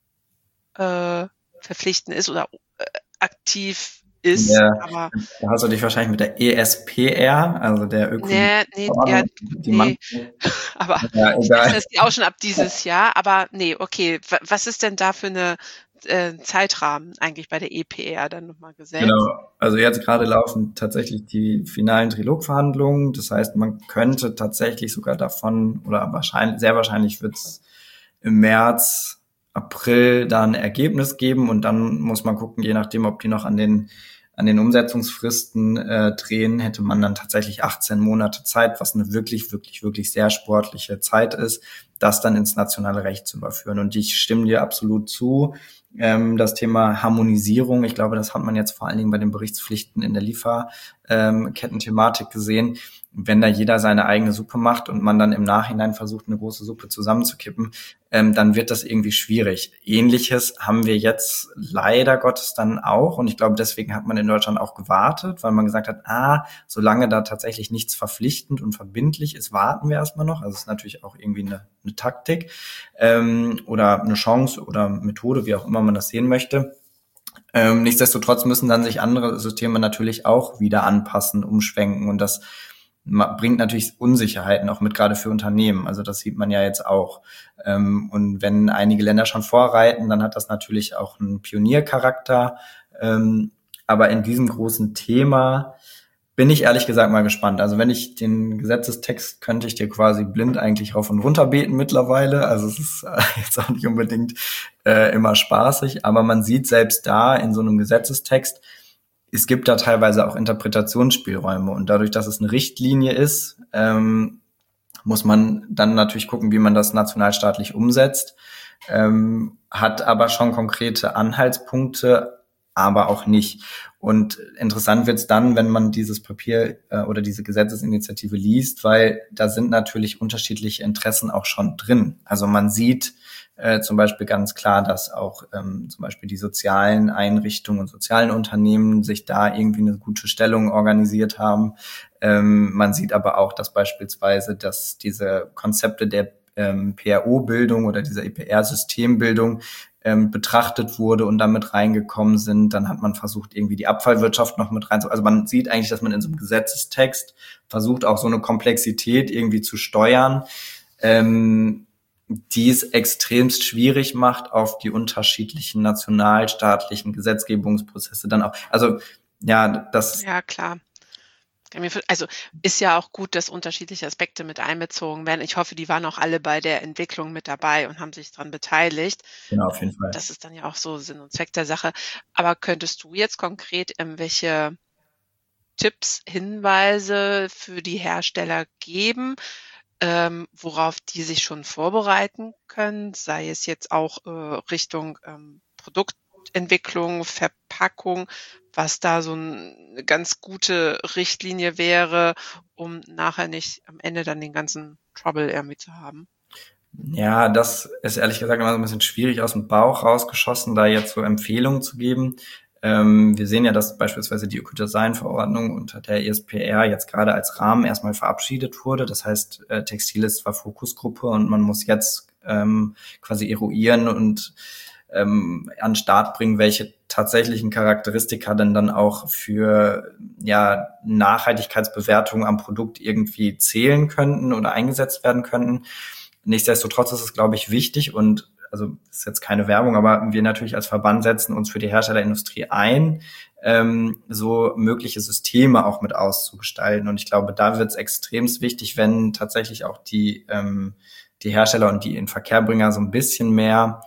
äh, verpflichtend ist oder äh, aktiv ist, Ja, aber da hast du dich wahrscheinlich mit der E S P R, also der ne, ne, ja, Ökonomieverordnung, gut, die ne. manche, Aber ja, ich dachte, egal. dass die auch schon ab dieses Jahr, aber ne, okay. Wa was ist denn da für 'ne äh, Zeitrahmen eigentlich bei der E P R dann noch mal gesetzt? Genau. Also jetzt gerade laufen tatsächlich die finalen Trilogverhandlungen. Das heißt, man könnte tatsächlich sogar davon oder wahrscheinlich, sehr wahrscheinlich wird es im März, April da ein Ergebnis geben und dann muss man gucken, je nachdem, ob die noch an den an den Umsetzungsfristen äh, drehen, hätte man dann tatsächlich achtzehn Monate Zeit, was eine wirklich, wirklich, wirklich sehr sportliche Zeit ist, das dann ins nationale Recht zu überführen. Und ich stimme dir absolut zu. Ähm, das Thema Harmonisierung, ich glaube, das hat man jetzt vor allen Dingen bei den Berichtspflichten in der Lieferketten-Thematik gesehen. Wenn da jeder seine eigene Suppe macht und man dann im Nachhinein versucht, eine große Suppe zusammenzukippen, ähm, dann wird das irgendwie schwierig. Ähnliches haben wir jetzt leider Gottes dann auch. Und ich glaube, deswegen hat man in Deutschland auch gewartet, weil man gesagt hat, ah, solange da tatsächlich nichts verpflichtend und verbindlich ist, warten wir erstmal noch. Also es ist natürlich auch irgendwie eine, eine Taktik ähm, oder eine Chance oder Methode, wie auch immer man das sehen möchte. Ähm, nichtsdestotrotz müssen dann sich andere Systeme natürlich auch wieder anpassen, umschwenken und das bringt natürlich Unsicherheiten auch mit, gerade für Unternehmen. Also das sieht man ja jetzt auch. Und wenn einige Länder schon vorreiten, dann hat das natürlich auch einen Pioniercharakter. Aber in diesem großen Thema bin ich ehrlich gesagt mal gespannt. Also wenn ich den Gesetzestext, könnte ich dir quasi blind eigentlich rauf und runter beten mittlerweile. Also es ist jetzt auch nicht unbedingt äh, immer spaßig, aber man sieht selbst da in so einem Gesetzestext, es gibt da teilweise auch Interpretationsspielräume und dadurch, dass es eine Richtlinie ist, ähm, muss man dann natürlich gucken, wie man das nationalstaatlich umsetzt, ähm, hat aber schon konkrete Anhaltspunkte, aber auch nicht. Und interessant wird's dann, wenn man dieses Papier äh, oder diese Gesetzesinitiative liest, weil da sind natürlich unterschiedliche Interessen auch schon drin. Also man sieht äh, zum Beispiel ganz klar, dass auch ähm, zum Beispiel die sozialen Einrichtungen und sozialen Unternehmen sich da irgendwie eine gute Stellung organisiert haben. Ähm, man sieht aber auch, dass beispielsweise, dass diese Konzepte der ähm, P R O-Bildung oder dieser E P R-Systembildung ähm, betrachtet wurde und damit reingekommen sind. Dann hat man versucht, irgendwie die Abfallwirtschaft noch mit rein zu. Also man sieht eigentlich, dass man in so einem Gesetzestext versucht, auch so eine Komplexität irgendwie zu steuern, ähm, die es extremst schwierig macht, auf die unterschiedlichen nationalstaatlichen Gesetzgebungsprozesse dann auch. Also ja, das. Ja, klar. Also ist ja auch gut, dass unterschiedliche Aspekte mit einbezogen werden. Ich hoffe, die waren auch alle bei der Entwicklung mit dabei und haben sich daran beteiligt. Genau, auf jeden Fall. Das ist dann ja auch so Sinn und Zweck der Sache. Aber könntest du jetzt konkret irgendwelche Tipps, Hinweise für die Hersteller geben, ähm, worauf die sich schon vorbereiten können, sei es jetzt auch äh, Richtung ähm, Produktentwicklung, Verpackung, was da so eine ganz gute Richtlinie wäre, um nachher nicht am Ende dann den ganzen Trouble irgendwie zu haben? Ja, das ist ehrlich gesagt immer so ein bisschen schwierig aus dem Bauch rausgeschossen, da jetzt so Empfehlungen zu geben. Ähm, wir sehen ja, dass beispielsweise die Ökodesign-Verordnung unter der E S P R jetzt gerade als Rahmen erstmal verabschiedet wurde. Das heißt, äh, Textil ist zwar Fokusgruppe und man muss jetzt ähm, quasi eruieren und ähm, an den Start bringen, welche tatsächlichen Charakteristika denn dann auch für ja Nachhaltigkeitsbewertungen am Produkt irgendwie zählen könnten oder eingesetzt werden könnten. Nichtsdestotrotz ist es, glaube ich, wichtig und also ist jetzt keine Werbung, aber wir natürlich als Verband setzen uns für die Herstellerindustrie ein, ähm, so mögliche Systeme auch mit auszugestalten. Und ich glaube, da wird es extrem wichtig, wenn tatsächlich auch die ähm, die Hersteller und die Inverkehrbringer so ein bisschen mehr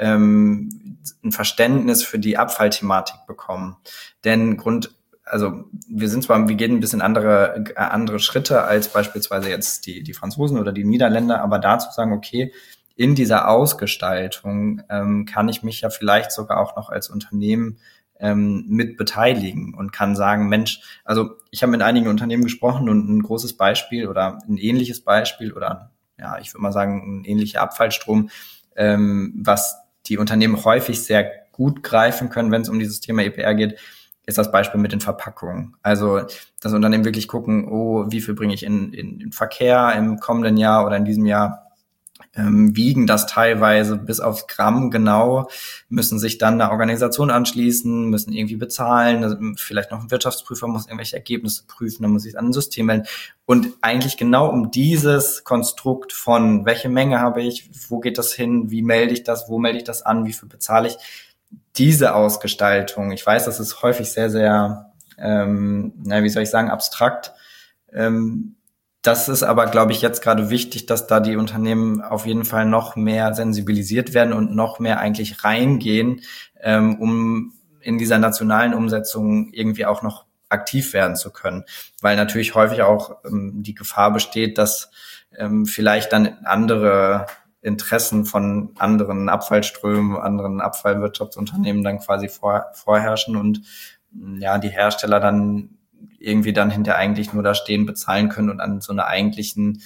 ähm, ein Verständnis für die Abfallthematik bekommen. Denn Grund Also wir sind zwar, wir gehen ein bisschen andere andere Schritte als beispielsweise jetzt die die Franzosen oder die Niederländer, aber dazu sagen, okay, in dieser Ausgestaltung ähm, kann ich mich ja vielleicht sogar auch noch als Unternehmen ähm, mit beteiligen und kann sagen, Mensch, also ich habe mit einigen Unternehmen gesprochen und ein großes Beispiel oder ein ähnliches Beispiel oder ja, ich würde mal sagen, ein ähnlicher Abfallstrom, ähm, was die Unternehmen häufig sehr gut greifen können, wenn es um dieses Thema E P R geht, ist das Beispiel mit den Verpackungen. Also das Unternehmen wirklich gucken, oh, wie viel bringe ich in, in, in Verkehr im kommenden Jahr oder in diesem Jahr, ähm, wiegen das teilweise bis aufs Gramm genau, müssen sich dann einer Organisation anschließen, müssen irgendwie bezahlen, also vielleicht noch ein Wirtschaftsprüfer muss irgendwelche Ergebnisse prüfen, dann muss sich an ein System melden. Und eigentlich genau um dieses Konstrukt von, welche Menge habe ich, wo geht das hin, wie melde ich das, wo melde ich das an, wie viel bezahle ich, diese Ausgestaltung, ich weiß, das ist häufig sehr, sehr, ähm, na, wie soll ich sagen, abstrakt. Ähm, das ist aber, glaube ich, jetzt gerade wichtig, dass da die Unternehmen auf jeden Fall noch mehr sensibilisiert werden und noch mehr eigentlich reingehen, ähm, um in dieser nationalen Umsetzung irgendwie auch noch aktiv werden zu können. Weil natürlich häufig auch ähm, die Gefahr besteht, dass ähm, vielleicht dann andere Interessen von anderen Abfallströmen, anderen Abfallwirtschaftsunternehmen dann quasi vor, vorherrschen und ja, die Hersteller dann irgendwie dann hinter eigentlich nur da stehen, bezahlen können und an so einer eigentlichen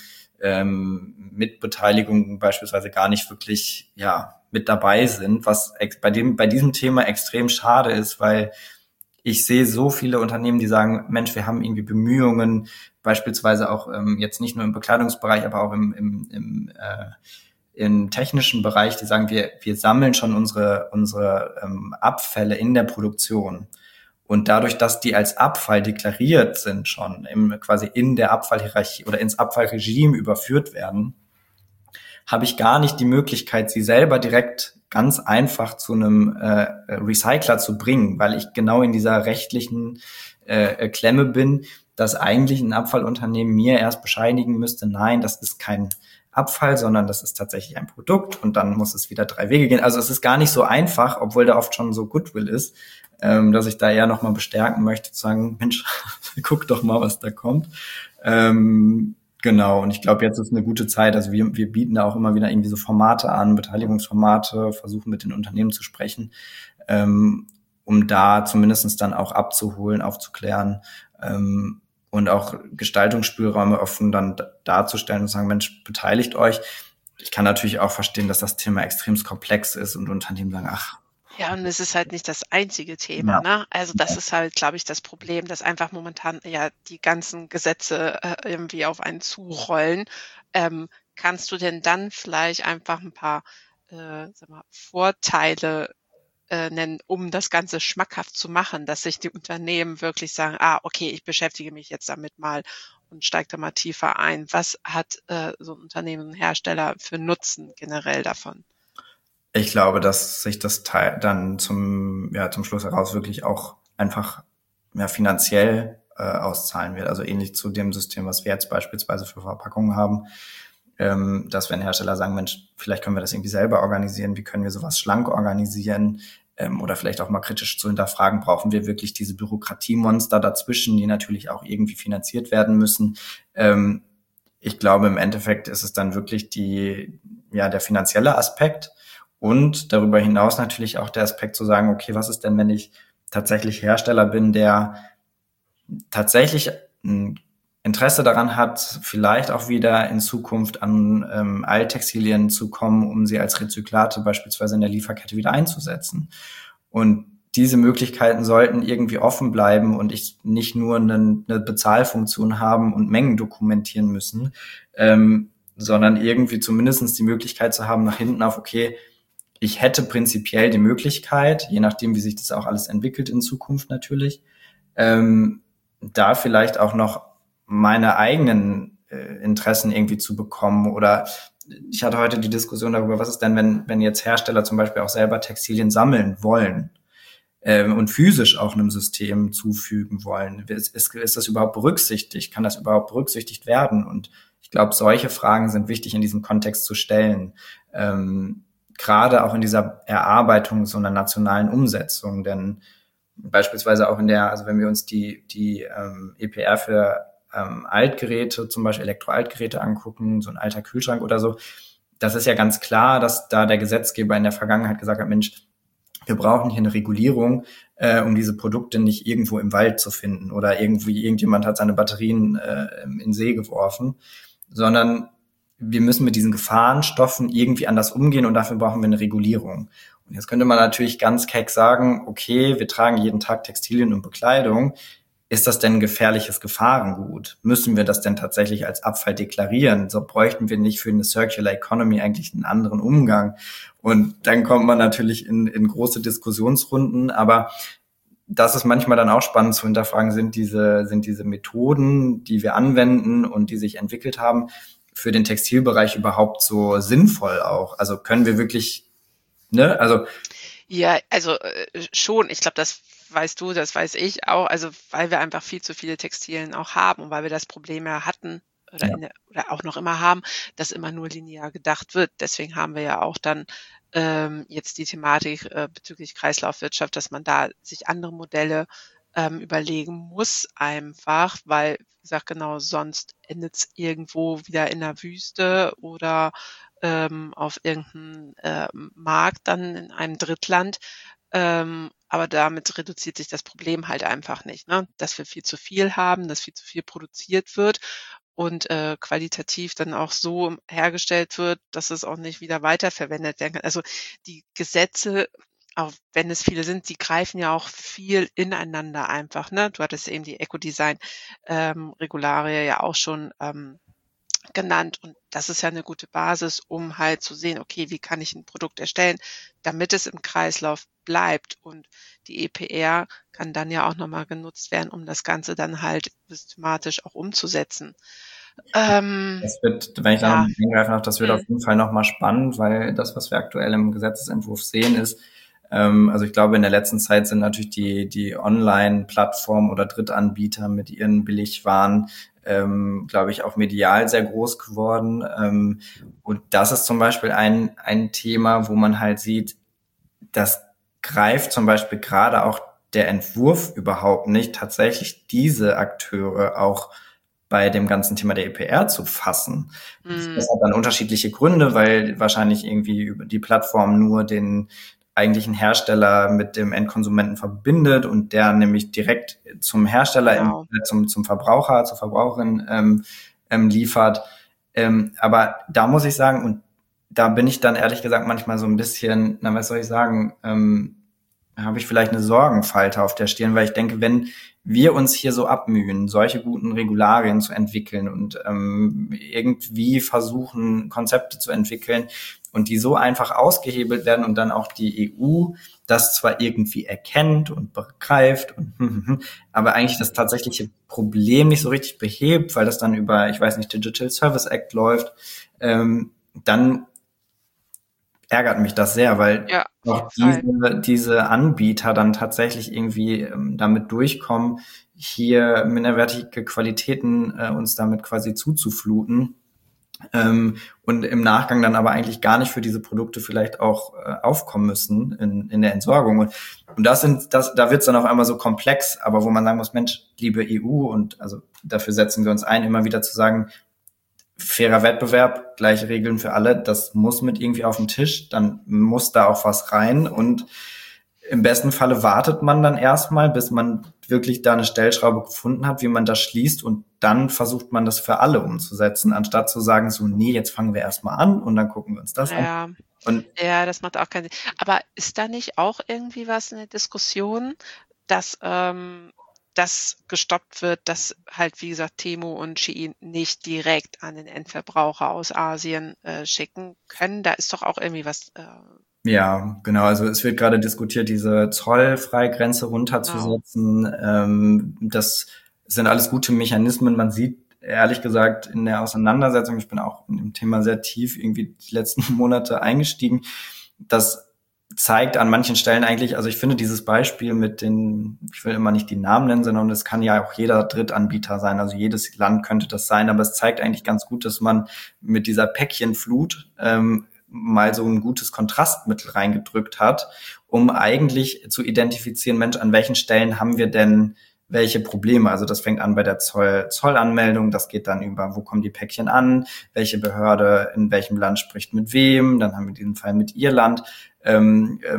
ähm, Mitbeteiligung beispielsweise gar nicht wirklich ja mit dabei sind, was ex- bei dem bei diesem Thema extrem schade ist, weil ich sehe so viele Unternehmen, die sagen, Mensch, wir haben irgendwie Bemühungen, beispielsweise auch ähm, jetzt nicht nur im Bekleidungsbereich, aber auch im, im, im äh, im technischen Bereich, die sagen, wir wir sammeln schon unsere unsere ähm, Abfälle in der Produktion. Und dadurch, dass die als Abfall deklariert sind schon, im, quasi in der Abfallhierarchie oder ins Abfallregime überführt werden, habe ich gar nicht die Möglichkeit, sie selber direkt ganz einfach zu einem äh, Recycler zu bringen, weil ich genau in dieser rechtlichen äh, Klemme bin, dass eigentlich ein Abfallunternehmen mir erst bescheinigen müsste, nein, das ist kein Abfall, sondern das ist tatsächlich ein Produkt und dann muss es wieder drei Wege gehen. Also es ist gar nicht so einfach, obwohl da oft schon so Goodwill ist, ähm, dass ich da eher nochmal bestärken möchte, zu sagen, Mensch, guck doch mal, was da kommt. Ähm, genau, und ich glaube, jetzt ist eine gute Zeit. Also wir, wir bieten da auch immer wieder irgendwie so Formate an, Beteiligungsformate, versuchen mit den Unternehmen zu sprechen, ähm, um da zumindestens dann auch abzuholen, aufzuklären, ähm, und auch Gestaltungsspielräume offen dann darzustellen und sagen, Mensch, beteiligt euch. Ich kann natürlich auch verstehen, dass das Thema extrem komplex ist und Unternehmen sagen, ach. Ja, und es ist halt nicht das einzige Thema, Ja. ne? Also das ist halt, glaube ich, das Problem, dass einfach momentan ja die ganzen Gesetze äh, irgendwie auf einen zurollen. Ähm, kannst du denn dann vielleicht einfach ein paar äh, sag mal, Vorteile äh, nennen, um das Ganze schmackhaft zu machen, dass sich die Unternehmen wirklich sagen, ah, okay, ich beschäftige mich jetzt damit mal und steige da mal tiefer ein. Was hat äh, so ein Unternehmen, ein Hersteller für Nutzen generell davon? Ich glaube, dass sich das Teil dann zum, ja, zum Schluss heraus wirklich auch einfach ja, finanziell äh, auszahlen wird. Also ähnlich zu dem System, was wir jetzt beispielsweise für Verpackungen haben, ähm, dass wenn Hersteller sagen, Mensch, vielleicht können wir das irgendwie selber organisieren, wie können wir sowas schlank organisieren, ähm, oder vielleicht auch mal kritisch zu hinterfragen, brauchen wir wirklich diese Bürokratiemonster dazwischen, die natürlich auch irgendwie finanziert werden müssen. Ähm, ich glaube, im Endeffekt ist es dann wirklich die, ja, der finanzielle Aspekt und darüber hinaus natürlich auch der Aspekt zu sagen, okay, was ist denn, wenn ich tatsächlich Hersteller bin, der tatsächlich ein Interesse daran hat, vielleicht auch wieder in Zukunft an ähm, Alttextilien zu kommen, um sie als Rezyklate beispielsweise in der Lieferkette wieder einzusetzen. Und diese Möglichkeiten sollten irgendwie offen bleiben und ich nicht nur eine, eine Bezahlfunktion haben und Mengen dokumentieren müssen, ähm, sondern irgendwie zumindest die Möglichkeit zu haben, nach hinten auf, okay, ich hätte prinzipiell die Möglichkeit, je nachdem, wie sich das auch alles entwickelt in Zukunft natürlich, ähm, da vielleicht auch noch meine eigenen äh, Interessen irgendwie zu bekommen. Oder ich hatte heute die Diskussion darüber, was ist denn, wenn, wenn jetzt Hersteller zum Beispiel auch selber Textilien sammeln wollen ähm, und physisch auch einem System zufügen wollen. Ist, ist, ist das überhaupt berücksichtigt? Kann das überhaupt berücksichtigt werden? Und ich glaube, solche Fragen sind wichtig in diesem Kontext zu stellen. Ähm, gerade auch in dieser Erarbeitung so einer nationalen Umsetzung, denn beispielsweise auch in der, also wenn wir uns die die ähm, E P R für ähm, Altgeräte, zum Beispiel Elektroaltgeräte angucken, so ein alter Kühlschrank oder so, das ist ja ganz klar, dass da der Gesetzgeber in der Vergangenheit gesagt hat, Mensch, wir brauchen hier eine Regulierung, äh, um diese Produkte nicht irgendwo im Wald zu finden oder irgendwie irgendjemand hat seine Batterien äh, in den See geworfen, sondern wir müssen mit diesen Gefahrenstoffen irgendwie anders umgehen und dafür brauchen wir eine Regulierung. Und jetzt könnte man natürlich ganz keck sagen, okay, wir tragen jeden Tag Textilien und Bekleidung. Ist das denn ein gefährliches Gefahrengut? Müssen wir das denn tatsächlich als Abfall deklarieren? So bräuchten wir nicht für eine Circular Economy eigentlich einen anderen Umgang. Und dann kommt man natürlich in, in große Diskussionsrunden. Aber das ist manchmal dann auch spannend zu hinterfragen, sind diese, sind diese Methoden, die wir anwenden und die sich entwickelt haben, für den Textilbereich überhaupt so sinnvoll auch? Also können wir wirklich, ne, also. Ja, also äh, schon. Ich glaube, das weißt du, das weiß ich auch. Also weil wir einfach viel zu viele Textilien auch haben und weil wir das Problem ja hatten oder, Ja. in der, oder auch noch immer haben, dass immer nur linear gedacht wird. Deswegen haben wir ja auch dann ähm, jetzt die Thematik äh, bezüglich Kreislaufwirtschaft, dass man da sich andere Modelle ähm, überlegen muss einfach, weil, wie gesagt, genau, sonst endet es irgendwo wieder in der Wüste oder ähm, auf irgendeinem äh, Markt dann in einem Drittland. Ähm, aber damit reduziert sich das Problem halt einfach nicht, ne? Dass wir viel zu viel haben, dass viel zu viel produziert wird und äh, qualitativ dann auch so hergestellt wird, dass es auch nicht wieder weiterverwendet werden kann. Also die Gesetze, auch wenn es viele sind, die greifen ja auch viel ineinander einfach, ne? Du hattest eben die Ecodesign ähm, Regularie ja auch schon ähm, genannt und das ist ja eine gute Basis, um halt zu sehen, okay, wie kann ich ein Produkt erstellen, damit es im Kreislauf bleibt und die E P R kann dann ja auch nochmal genutzt werden, um das Ganze dann halt systematisch auch umzusetzen. Ähm, Das wird, wenn ich da ja. noch eingreifen darf, das wird Hm. auf jeden Fall nochmal spannend, weil das, was wir aktuell im Gesetzesentwurf sehen, ist, ähm, also ich glaube, in der letzten Zeit sind natürlich die, die Online-Plattformen oder Drittanbieter mit ihren Billigwaren, ähm, glaube ich, auch medial sehr groß geworden. Ähm, und das ist zum Beispiel ein, ein Thema, wo man halt sieht, das greift zum Beispiel gerade auch der Entwurf überhaupt nicht, tatsächlich diese Akteure auch bei dem ganzen Thema der E P R zu fassen. Hm. Das hat dann unterschiedliche Gründe, weil wahrscheinlich irgendwie über die Plattform nur den eigentlichen Hersteller mit dem Endkonsumenten verbindet und der nämlich direkt zum Hersteller, Genau. im, zum, zum Verbraucher, zur Verbraucherin ähm, ähm, liefert. Ähm, aber da muss ich sagen, und da bin ich dann ehrlich gesagt manchmal so ein bisschen, na, was soll ich sagen, ähm, habe ich vielleicht eine Sorgenfalte auf der Stirn, weil ich denke, wenn wir uns hier so abmühen, solche guten Regularien zu entwickeln und ähm, irgendwie versuchen, Konzepte zu entwickeln und die so einfach ausgehebelt werden und dann auch die E U das zwar irgendwie erkennt und begreift, und, aber eigentlich das tatsächliche Problem nicht so richtig behebt, weil das dann über, ich weiß nicht, Digital Service Act läuft, ähm, dann ärgert mich das sehr, weil Ja, auch auf jeden Fall. diese, diese Anbieter dann tatsächlich irgendwie ähm, damit durchkommen, hier minderwertige Qualitäten äh, uns damit quasi zuzufluten ähm, und im Nachgang dann aber eigentlich gar nicht für diese Produkte vielleicht auch äh, aufkommen müssen in, in der Entsorgung. Und, und das sind, das, da wird's dann auf einmal so komplex, aber wo man sagen muss, Mensch, liebe E U, und also dafür setzen wir uns ein, immer wieder zu sagen, fairer Wettbewerb, gleiche Regeln für alle, das muss mit irgendwie auf den Tisch, dann muss da auch was rein und im besten Falle wartet man dann erstmal, bis man wirklich da eine Stellschraube gefunden hat, wie man das schließt und dann versucht man das für alle umzusetzen, anstatt zu sagen so, nee, jetzt fangen wir erstmal an und dann gucken wir uns das an. Ja, Und ja, das macht auch keinen Sinn. Aber ist da nicht auch irgendwie was in der Diskussion, dass ähm, das gestoppt wird, dass halt, wie gesagt, Temu und Shein nicht direkt an den Endverbraucher aus Asien äh, schicken können? Da ist doch auch irgendwie was. Äh, ja, genau. Also es wird gerade diskutiert, diese Zollfreigrenze genau. runterzusetzen. Ähm, das sind alles gute Mechanismen. Man sieht ehrlich gesagt in der Auseinandersetzung, ich bin auch in dem Thema sehr tief irgendwie die letzten Monate eingestiegen, das zeigt an manchen Stellen eigentlich, also ich finde dieses Beispiel mit den, ich will immer nicht die Namen nennen, sondern es kann ja auch jeder Drittanbieter sein, also jedes Land könnte das sein, aber es zeigt eigentlich ganz gut, dass man mit dieser Päckchenflut ähm, mal so ein gutes Kontrastmittel reingedrückt hat, um eigentlich zu identifizieren, Mensch, an welchen Stellen haben wir denn welche Probleme? Also das fängt an bei der Zoll, Zollanmeldung, das geht dann über, wo kommen die Päckchen an, welche Behörde in welchem Land spricht mit wem, dann haben wir diesen Fall mit Irland. Ähm, ähm,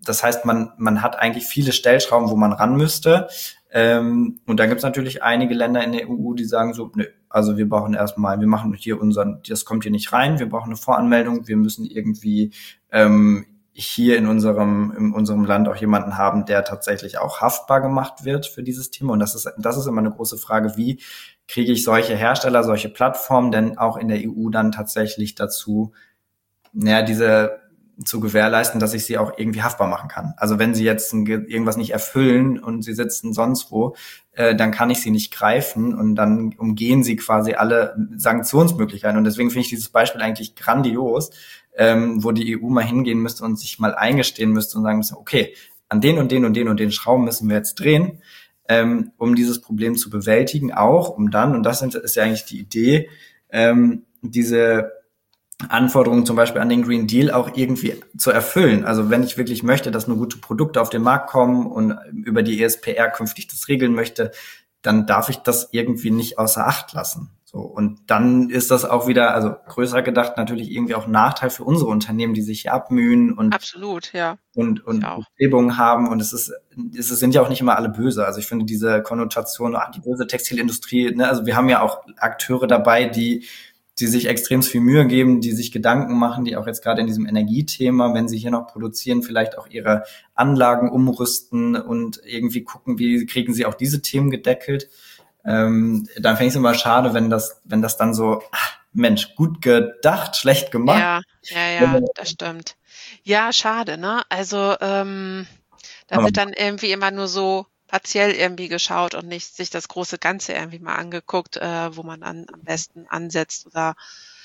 das heißt, man man hat eigentlich viele Stellschrauben, wo man ran müsste. Ähm, und dann gibt es natürlich einige Länder in der E U, die sagen so, nö, also wir brauchen erstmal, wir machen hier unseren, das kommt hier nicht rein, wir brauchen eine Voranmeldung, wir müssen irgendwie ähm, hier in unserem in unserem Land auch jemanden haben, der tatsächlich auch haftbar gemacht wird für dieses Thema. Und das ist das ist immer eine große Frage, wie kriege ich solche Hersteller, solche Plattformen denn auch in der E U dann tatsächlich dazu, naja, diese zu gewährleisten, dass ich sie auch irgendwie haftbar machen kann. Also wenn sie jetzt ein, irgendwas nicht erfüllen und sie sitzen sonst wo, äh, dann kann ich sie nicht greifen und dann umgehen sie quasi alle Sanktionsmöglichkeiten. Und deswegen finde ich dieses Beispiel eigentlich grandios, ähm, wo die E U mal hingehen müsste und sich mal eingestehen müsste und sagen müsste, okay, an den und den und den und den Schrauben müssen wir jetzt drehen, ähm, um dieses Problem zu bewältigen, auch um dann, und das ist ja eigentlich die Idee, ähm, diese Anforderungen zum Beispiel an den Green Deal auch irgendwie zu erfüllen. Also wenn ich wirklich möchte, dass nur gute Produkte auf den Markt kommen und über die E S P R künftig das regeln möchte, dann darf ich das irgendwie nicht außer Acht lassen. So, und dann ist das auch wieder, also größer gedacht, natürlich irgendwie auch ein Nachteil für unsere Unternehmen, die sich hier abmühen und absolut, ja. und und Bestrebungen haben. Und es ist, es sind ja auch nicht immer alle böse. Also ich finde diese Konnotation, ach, die böse Textilindustrie, ne, also wir haben ja auch Akteure dabei, die die sich extrem viel Mühe geben, die sich Gedanken machen, die auch jetzt gerade in diesem Energiethema, wenn sie hier noch produzieren, vielleicht auch ihre Anlagen umrüsten und irgendwie gucken, wie kriegen sie auch diese Themen gedeckelt. Ähm, dann fände ich es immer schade, wenn das, wenn das dann so, ach, Mensch, gut gedacht, schlecht gemacht. Ja, ja, ja, das stimmt. Ja, schade, ne? Also ähm, da Aber wird dann irgendwie immer nur so partiell irgendwie geschaut und nicht sich das große Ganze irgendwie mal angeguckt, äh, wo man an, am besten ansetzt oder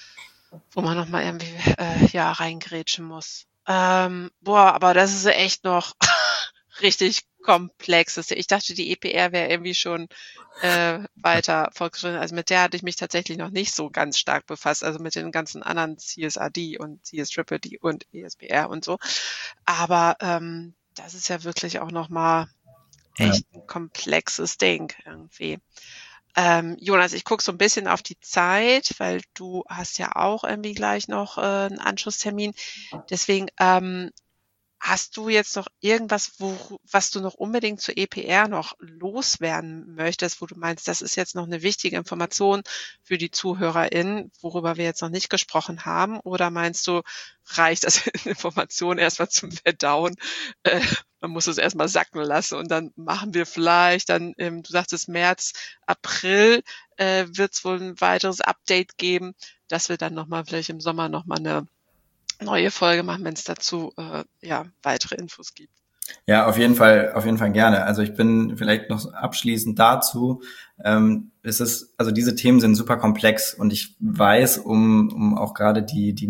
wo man nochmal irgendwie äh, ja reingrätschen muss. Ähm, boah, aber das ist echt noch richtig komplex. Ich dachte, die E P R wäre irgendwie schon äh, weiter fortgeschritten. Also mit der hatte ich mich tatsächlich noch nicht so ganz stark befasst, also mit den ganzen anderen C S R D und C S D D und E S P R und so. Aber ähm, das ist ja wirklich auch nochmal echt ein komplexes Ding irgendwie. Ähm, Jonas, ich gucke so ein bisschen auf die Zeit, weil du hast ja auch irgendwie gleich noch äh, einen Anschlusstermin. Deswegen ähm, hast du jetzt noch irgendwas, wo, was du noch unbedingt zur E P R noch loswerden möchtest, wo du meinst, das ist jetzt noch eine wichtige Information für die ZuhörerInnen, worüber wir jetzt noch nicht gesprochen haben? Oder meinst du, reicht das Information erstmal zum Verdauen? Äh, man muss es erstmal sacken lassen und dann machen wir vielleicht dann, ähm, du sagtest März, April äh, wird es wohl ein weiteres Update geben, dass wir dann nochmal vielleicht im Sommer nochmal eine neue Folge machen, wenn es dazu äh, ja weitere Infos gibt. Ja, auf jeden Fall, auf jeden Fall gerne. Also ich bin vielleicht noch abschließend dazu. Ähm, es ist, also diese Themen sind super komplex und ich weiß um um auch gerade die die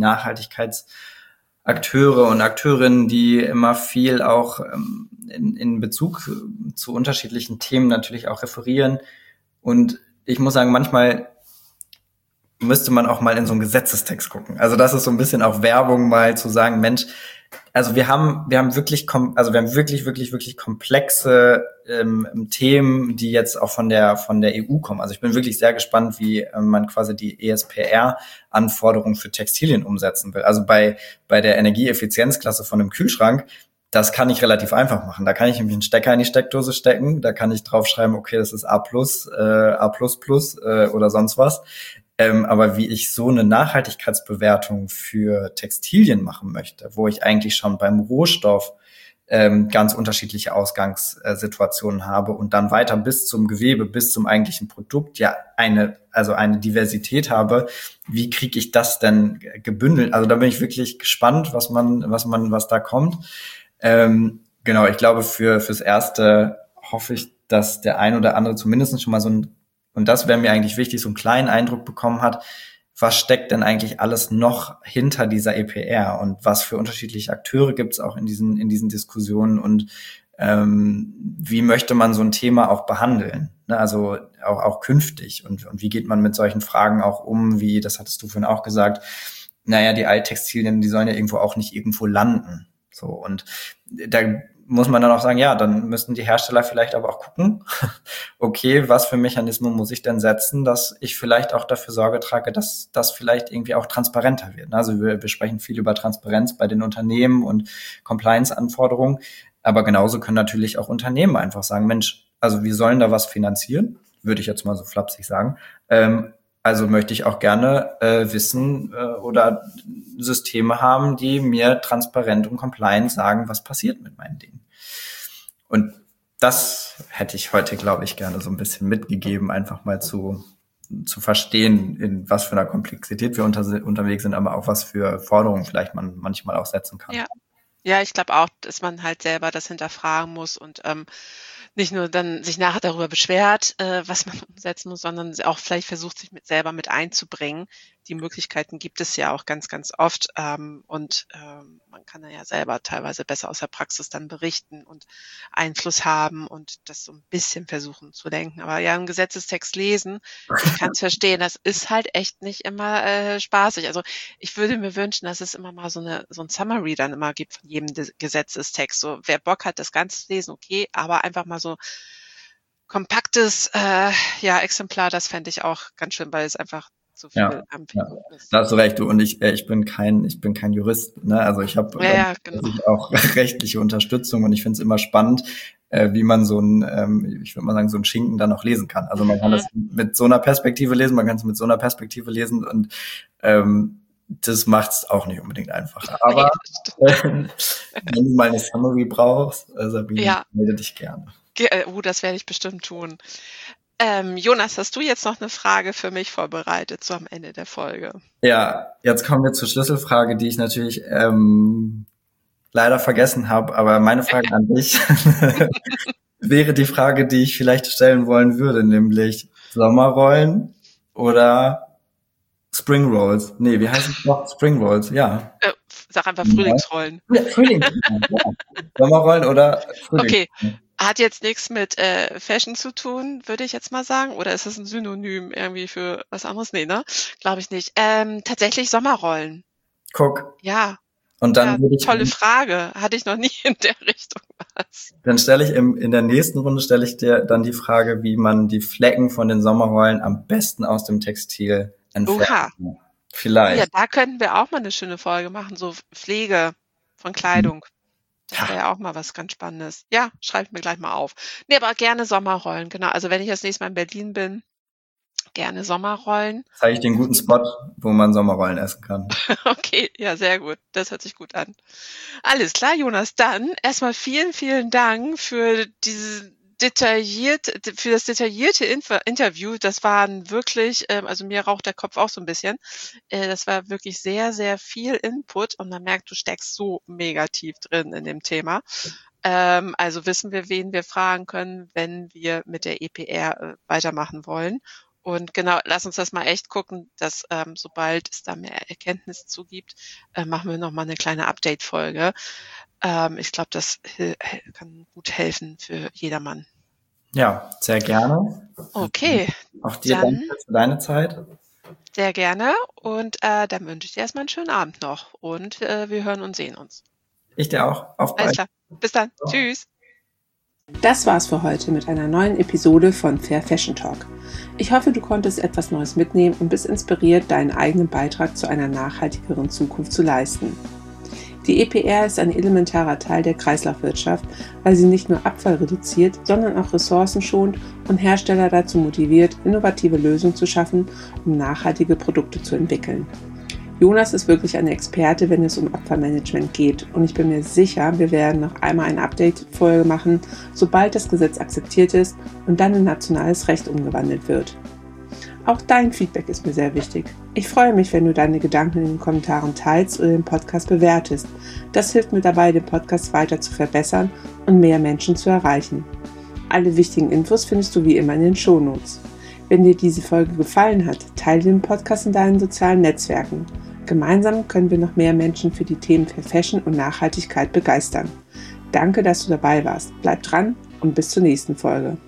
Nachhaltigkeitsakteure und Akteurinnen, die immer viel auch ähm, in, in Bezug zu unterschiedlichen Themen natürlich auch referieren. Und ich muss sagen, manchmal müsste man auch mal in so einen Gesetzestext gucken. Also das ist so ein bisschen auch Werbung, mal zu sagen, Mensch, also wir haben wir haben wirklich kom- also wir haben wirklich wirklich wirklich komplexe ähm, Themen, die jetzt auch von der von der E U kommen. Also ich bin wirklich sehr gespannt, wie ähm, man quasi die E S P R-Anforderungen für Textilien umsetzen will. Also bei bei der Energieeffizienzklasse von einem Kühlschrank, das kann ich relativ einfach machen. Da kann ich nämlich einen Stecker in die Steckdose stecken, da kann ich draufschreiben, okay, das ist A plus, äh, A plus plus äh, oder sonst was. Ähm, aber wie ich so eine Nachhaltigkeitsbewertung für Textilien machen möchte, wo ich eigentlich schon beim Rohstoff ähm, ganz unterschiedliche Ausgangssituationen habe und dann weiter bis zum Gewebe, bis zum eigentlichen Produkt ja eine, also eine Diversität habe, wie kriege ich das denn gebündelt? Also da bin ich wirklich gespannt, was man, was man, was da kommt. Ähm, genau, ich glaube, für fürs Erste hoffe ich, dass der ein oder andere zumindest schon mal so ein, und das wäre mir eigentlich wichtig, so einen kleinen Eindruck bekommen hat, was steckt denn eigentlich alles noch hinter dieser E P R und was für unterschiedliche Akteure gibt es auch in diesen in diesen Diskussionen und ähm, wie möchte man so ein Thema auch behandeln, ne? Also auch auch künftig und und wie geht man mit solchen Fragen auch um, wie, das hattest du vorhin auch gesagt, naja, die Alttextilien, die sollen ja irgendwo auch nicht irgendwo landen, so, und da muss man dann auch sagen, ja, dann müssten die Hersteller vielleicht aber auch gucken, okay, was für Mechanismen muss ich denn setzen, dass ich vielleicht auch dafür Sorge trage, dass das vielleicht irgendwie auch transparenter wird. Also wir, wir sprechen viel über Transparenz bei den Unternehmen und Compliance-Anforderungen, aber genauso können natürlich auch Unternehmen einfach sagen, Mensch, also wir sollen da was finanzieren, würde ich jetzt mal so flapsig sagen, ähm, also möchte ich auch gerne äh, wissen äh, oder Systeme haben, die mir transparent und compliant sagen, was passiert mit meinen Dingen. Und das hätte ich heute, glaube ich, gerne so ein bisschen mitgegeben, einfach mal zu zu verstehen, in was für einer Komplexität wir unter, unterwegs sind, aber auch was für Forderungen vielleicht man manchmal auch setzen kann. Ja, ja, ich glaube auch, dass man halt selber das hinterfragen muss und ähm, nicht nur dann sich nachher darüber beschwert, äh, was man umsetzen muss, sondern auch vielleicht versucht, sich mit selber mit einzubringen. Die Möglichkeiten gibt es ja auch ganz, ganz oft. Ähm, und ähm, man kann ja selber teilweise besser aus der Praxis dann berichten und Einfluss haben und das so ein bisschen versuchen zu lenken. Aber ja, einen Gesetzestext lesen, ich kann es verstehen, das ist halt echt nicht immer äh, spaßig. Also ich würde mir wünschen, dass es immer mal so eine so ein Summary dann immer gibt von jedem De- Gesetzestext. So, wer Bock hat, das Ganze zu lesen, okay, aber einfach mal so kompaktes äh, ja, Exemplar, das fände ich auch ganz schön, weil es einfach zu viel Ja, am ja, Finger ist. da hast du recht, du. Und ich, äh, ich bin kein, ich bin kein Jurist, ne? Also ich habe Ja, ja, ähm, genau. auch rechtliche Unterstützung und ich finde es immer spannend, äh, wie man so ein, ähm, ich würde mal sagen, so ein Schinken dann auch lesen kann. Also man kann Mhm. das mit so einer Perspektive lesen, man kann es mit so einer Perspektive lesen und ähm, das macht's auch nicht unbedingt einfacher. Nee, Aber das stimmt. äh, wenn du mal eine Summary brauchst, äh, Sabine, Ja, melde dich gerne. ge- äh, uh, das werde ich bestimmt tun. Ähm, Jonas, hast du jetzt noch eine Frage für mich vorbereitet, so am Ende der Folge? Ja, jetzt kommen wir zur Schlüsselfrage, die ich natürlich ähm, leider vergessen habe, aber meine Frage an dich wäre die Frage, die ich vielleicht stellen wollen würde, nämlich Sommerrollen oder Spring Rolls? Nee, wie heißt es noch? Spring Rolls, ja. Äh, sag einfach Ja, Frühlingsrollen. ja, Frühling. Ja. Sommerrollen oder Frühling? Okay, hat jetzt nichts mit äh, Fashion zu tun, würde ich jetzt mal sagen. Oder ist es ein Synonym irgendwie für was anderes? Nee, ne? Glaube ich nicht. Ähm, tatsächlich Sommerrollen. Guck. Ja, Und ja, dann würde ich, tolle Frage. Hatte ich noch nie in der Richtung was. dann stelle ich im, in der nächsten Runde stelle ich dir dann die Frage, wie man die Flecken von den Sommerrollen am besten aus dem Textil entfernen Oha. kann. Ja, Vielleicht. da könnten wir auch mal eine schöne Folge machen, so Pflege von Kleidung. Das wäre ja auch mal was ganz Spannendes. Ja, schreibe ich mir gleich mal auf. Nee, aber gerne Sommerrollen, genau. Also wenn ich das nächste Mal in Berlin bin, gerne Sommerrollen. Zeige ich dir einen guten Spot, wo man Sommerrollen essen kann. Okay, ja, sehr gut. Das hört sich gut an. Alles klar, Jonas. Dann erstmal vielen, vielen Dank für diese detailliert, für das detaillierte Inf- Interview. Das waren wirklich, ähm, also mir raucht der Kopf auch so ein bisschen. Äh, das war wirklich sehr, sehr viel Input und man merkt, du steckst so mega tief drin in dem Thema. Ähm, also wissen wir, wen wir fragen können, wenn wir mit der E P R äh, weitermachen wollen. Und genau, lass uns das mal echt gucken, dass ähm, sobald es da mehr Erkenntnis zu gibt, äh, machen wir nochmal eine kleine Update-Folge. Ähm, ich glaube, das hil- hel- kann gut helfen für jedermann. Ja, sehr gerne. Okay, Auch dir dann danke für deine Zeit. sehr gerne. Und äh, dann wünsche ich dir erstmal einen schönen Abend noch. Und äh, wir hören und sehen uns. Ich dir auch. Auf Alles bald. klar. Bis dann. Tschüss. Das war's für heute mit einer neuen Episode von Fair Fashion Talk. Ich hoffe, du konntest etwas Neues mitnehmen und bist inspiriert, deinen eigenen Beitrag zu einer nachhaltigeren Zukunft zu leisten. Die E P R ist ein elementarer Teil der Kreislaufwirtschaft, weil sie nicht nur Abfall reduziert, sondern auch Ressourcen schont und Hersteller dazu motiviert, innovative Lösungen zu schaffen, um nachhaltige Produkte zu entwickeln. Jonas ist wirklich ein Experte, wenn es um Abfallmanagement geht, und ich bin mir sicher, wir werden noch einmal eine Update-Folge machen, sobald das Gesetz akzeptiert ist und dann in nationales Recht umgewandelt wird. Auch dein Feedback ist mir sehr wichtig. Ich freue mich, wenn du deine Gedanken in den Kommentaren teilst oder den Podcast bewertest. Das hilft mir dabei, den Podcast weiter zu verbessern und mehr Menschen zu erreichen. Alle wichtigen Infos findest du wie immer in den Shownotes. Wenn dir diese Folge gefallen hat, teile den Podcast in deinen sozialen Netzwerken. Gemeinsam können wir noch mehr Menschen für die Themen Fair Fashion und Nachhaltigkeit begeistern. Danke, dass du dabei warst. Bleib dran und bis zur nächsten Folge.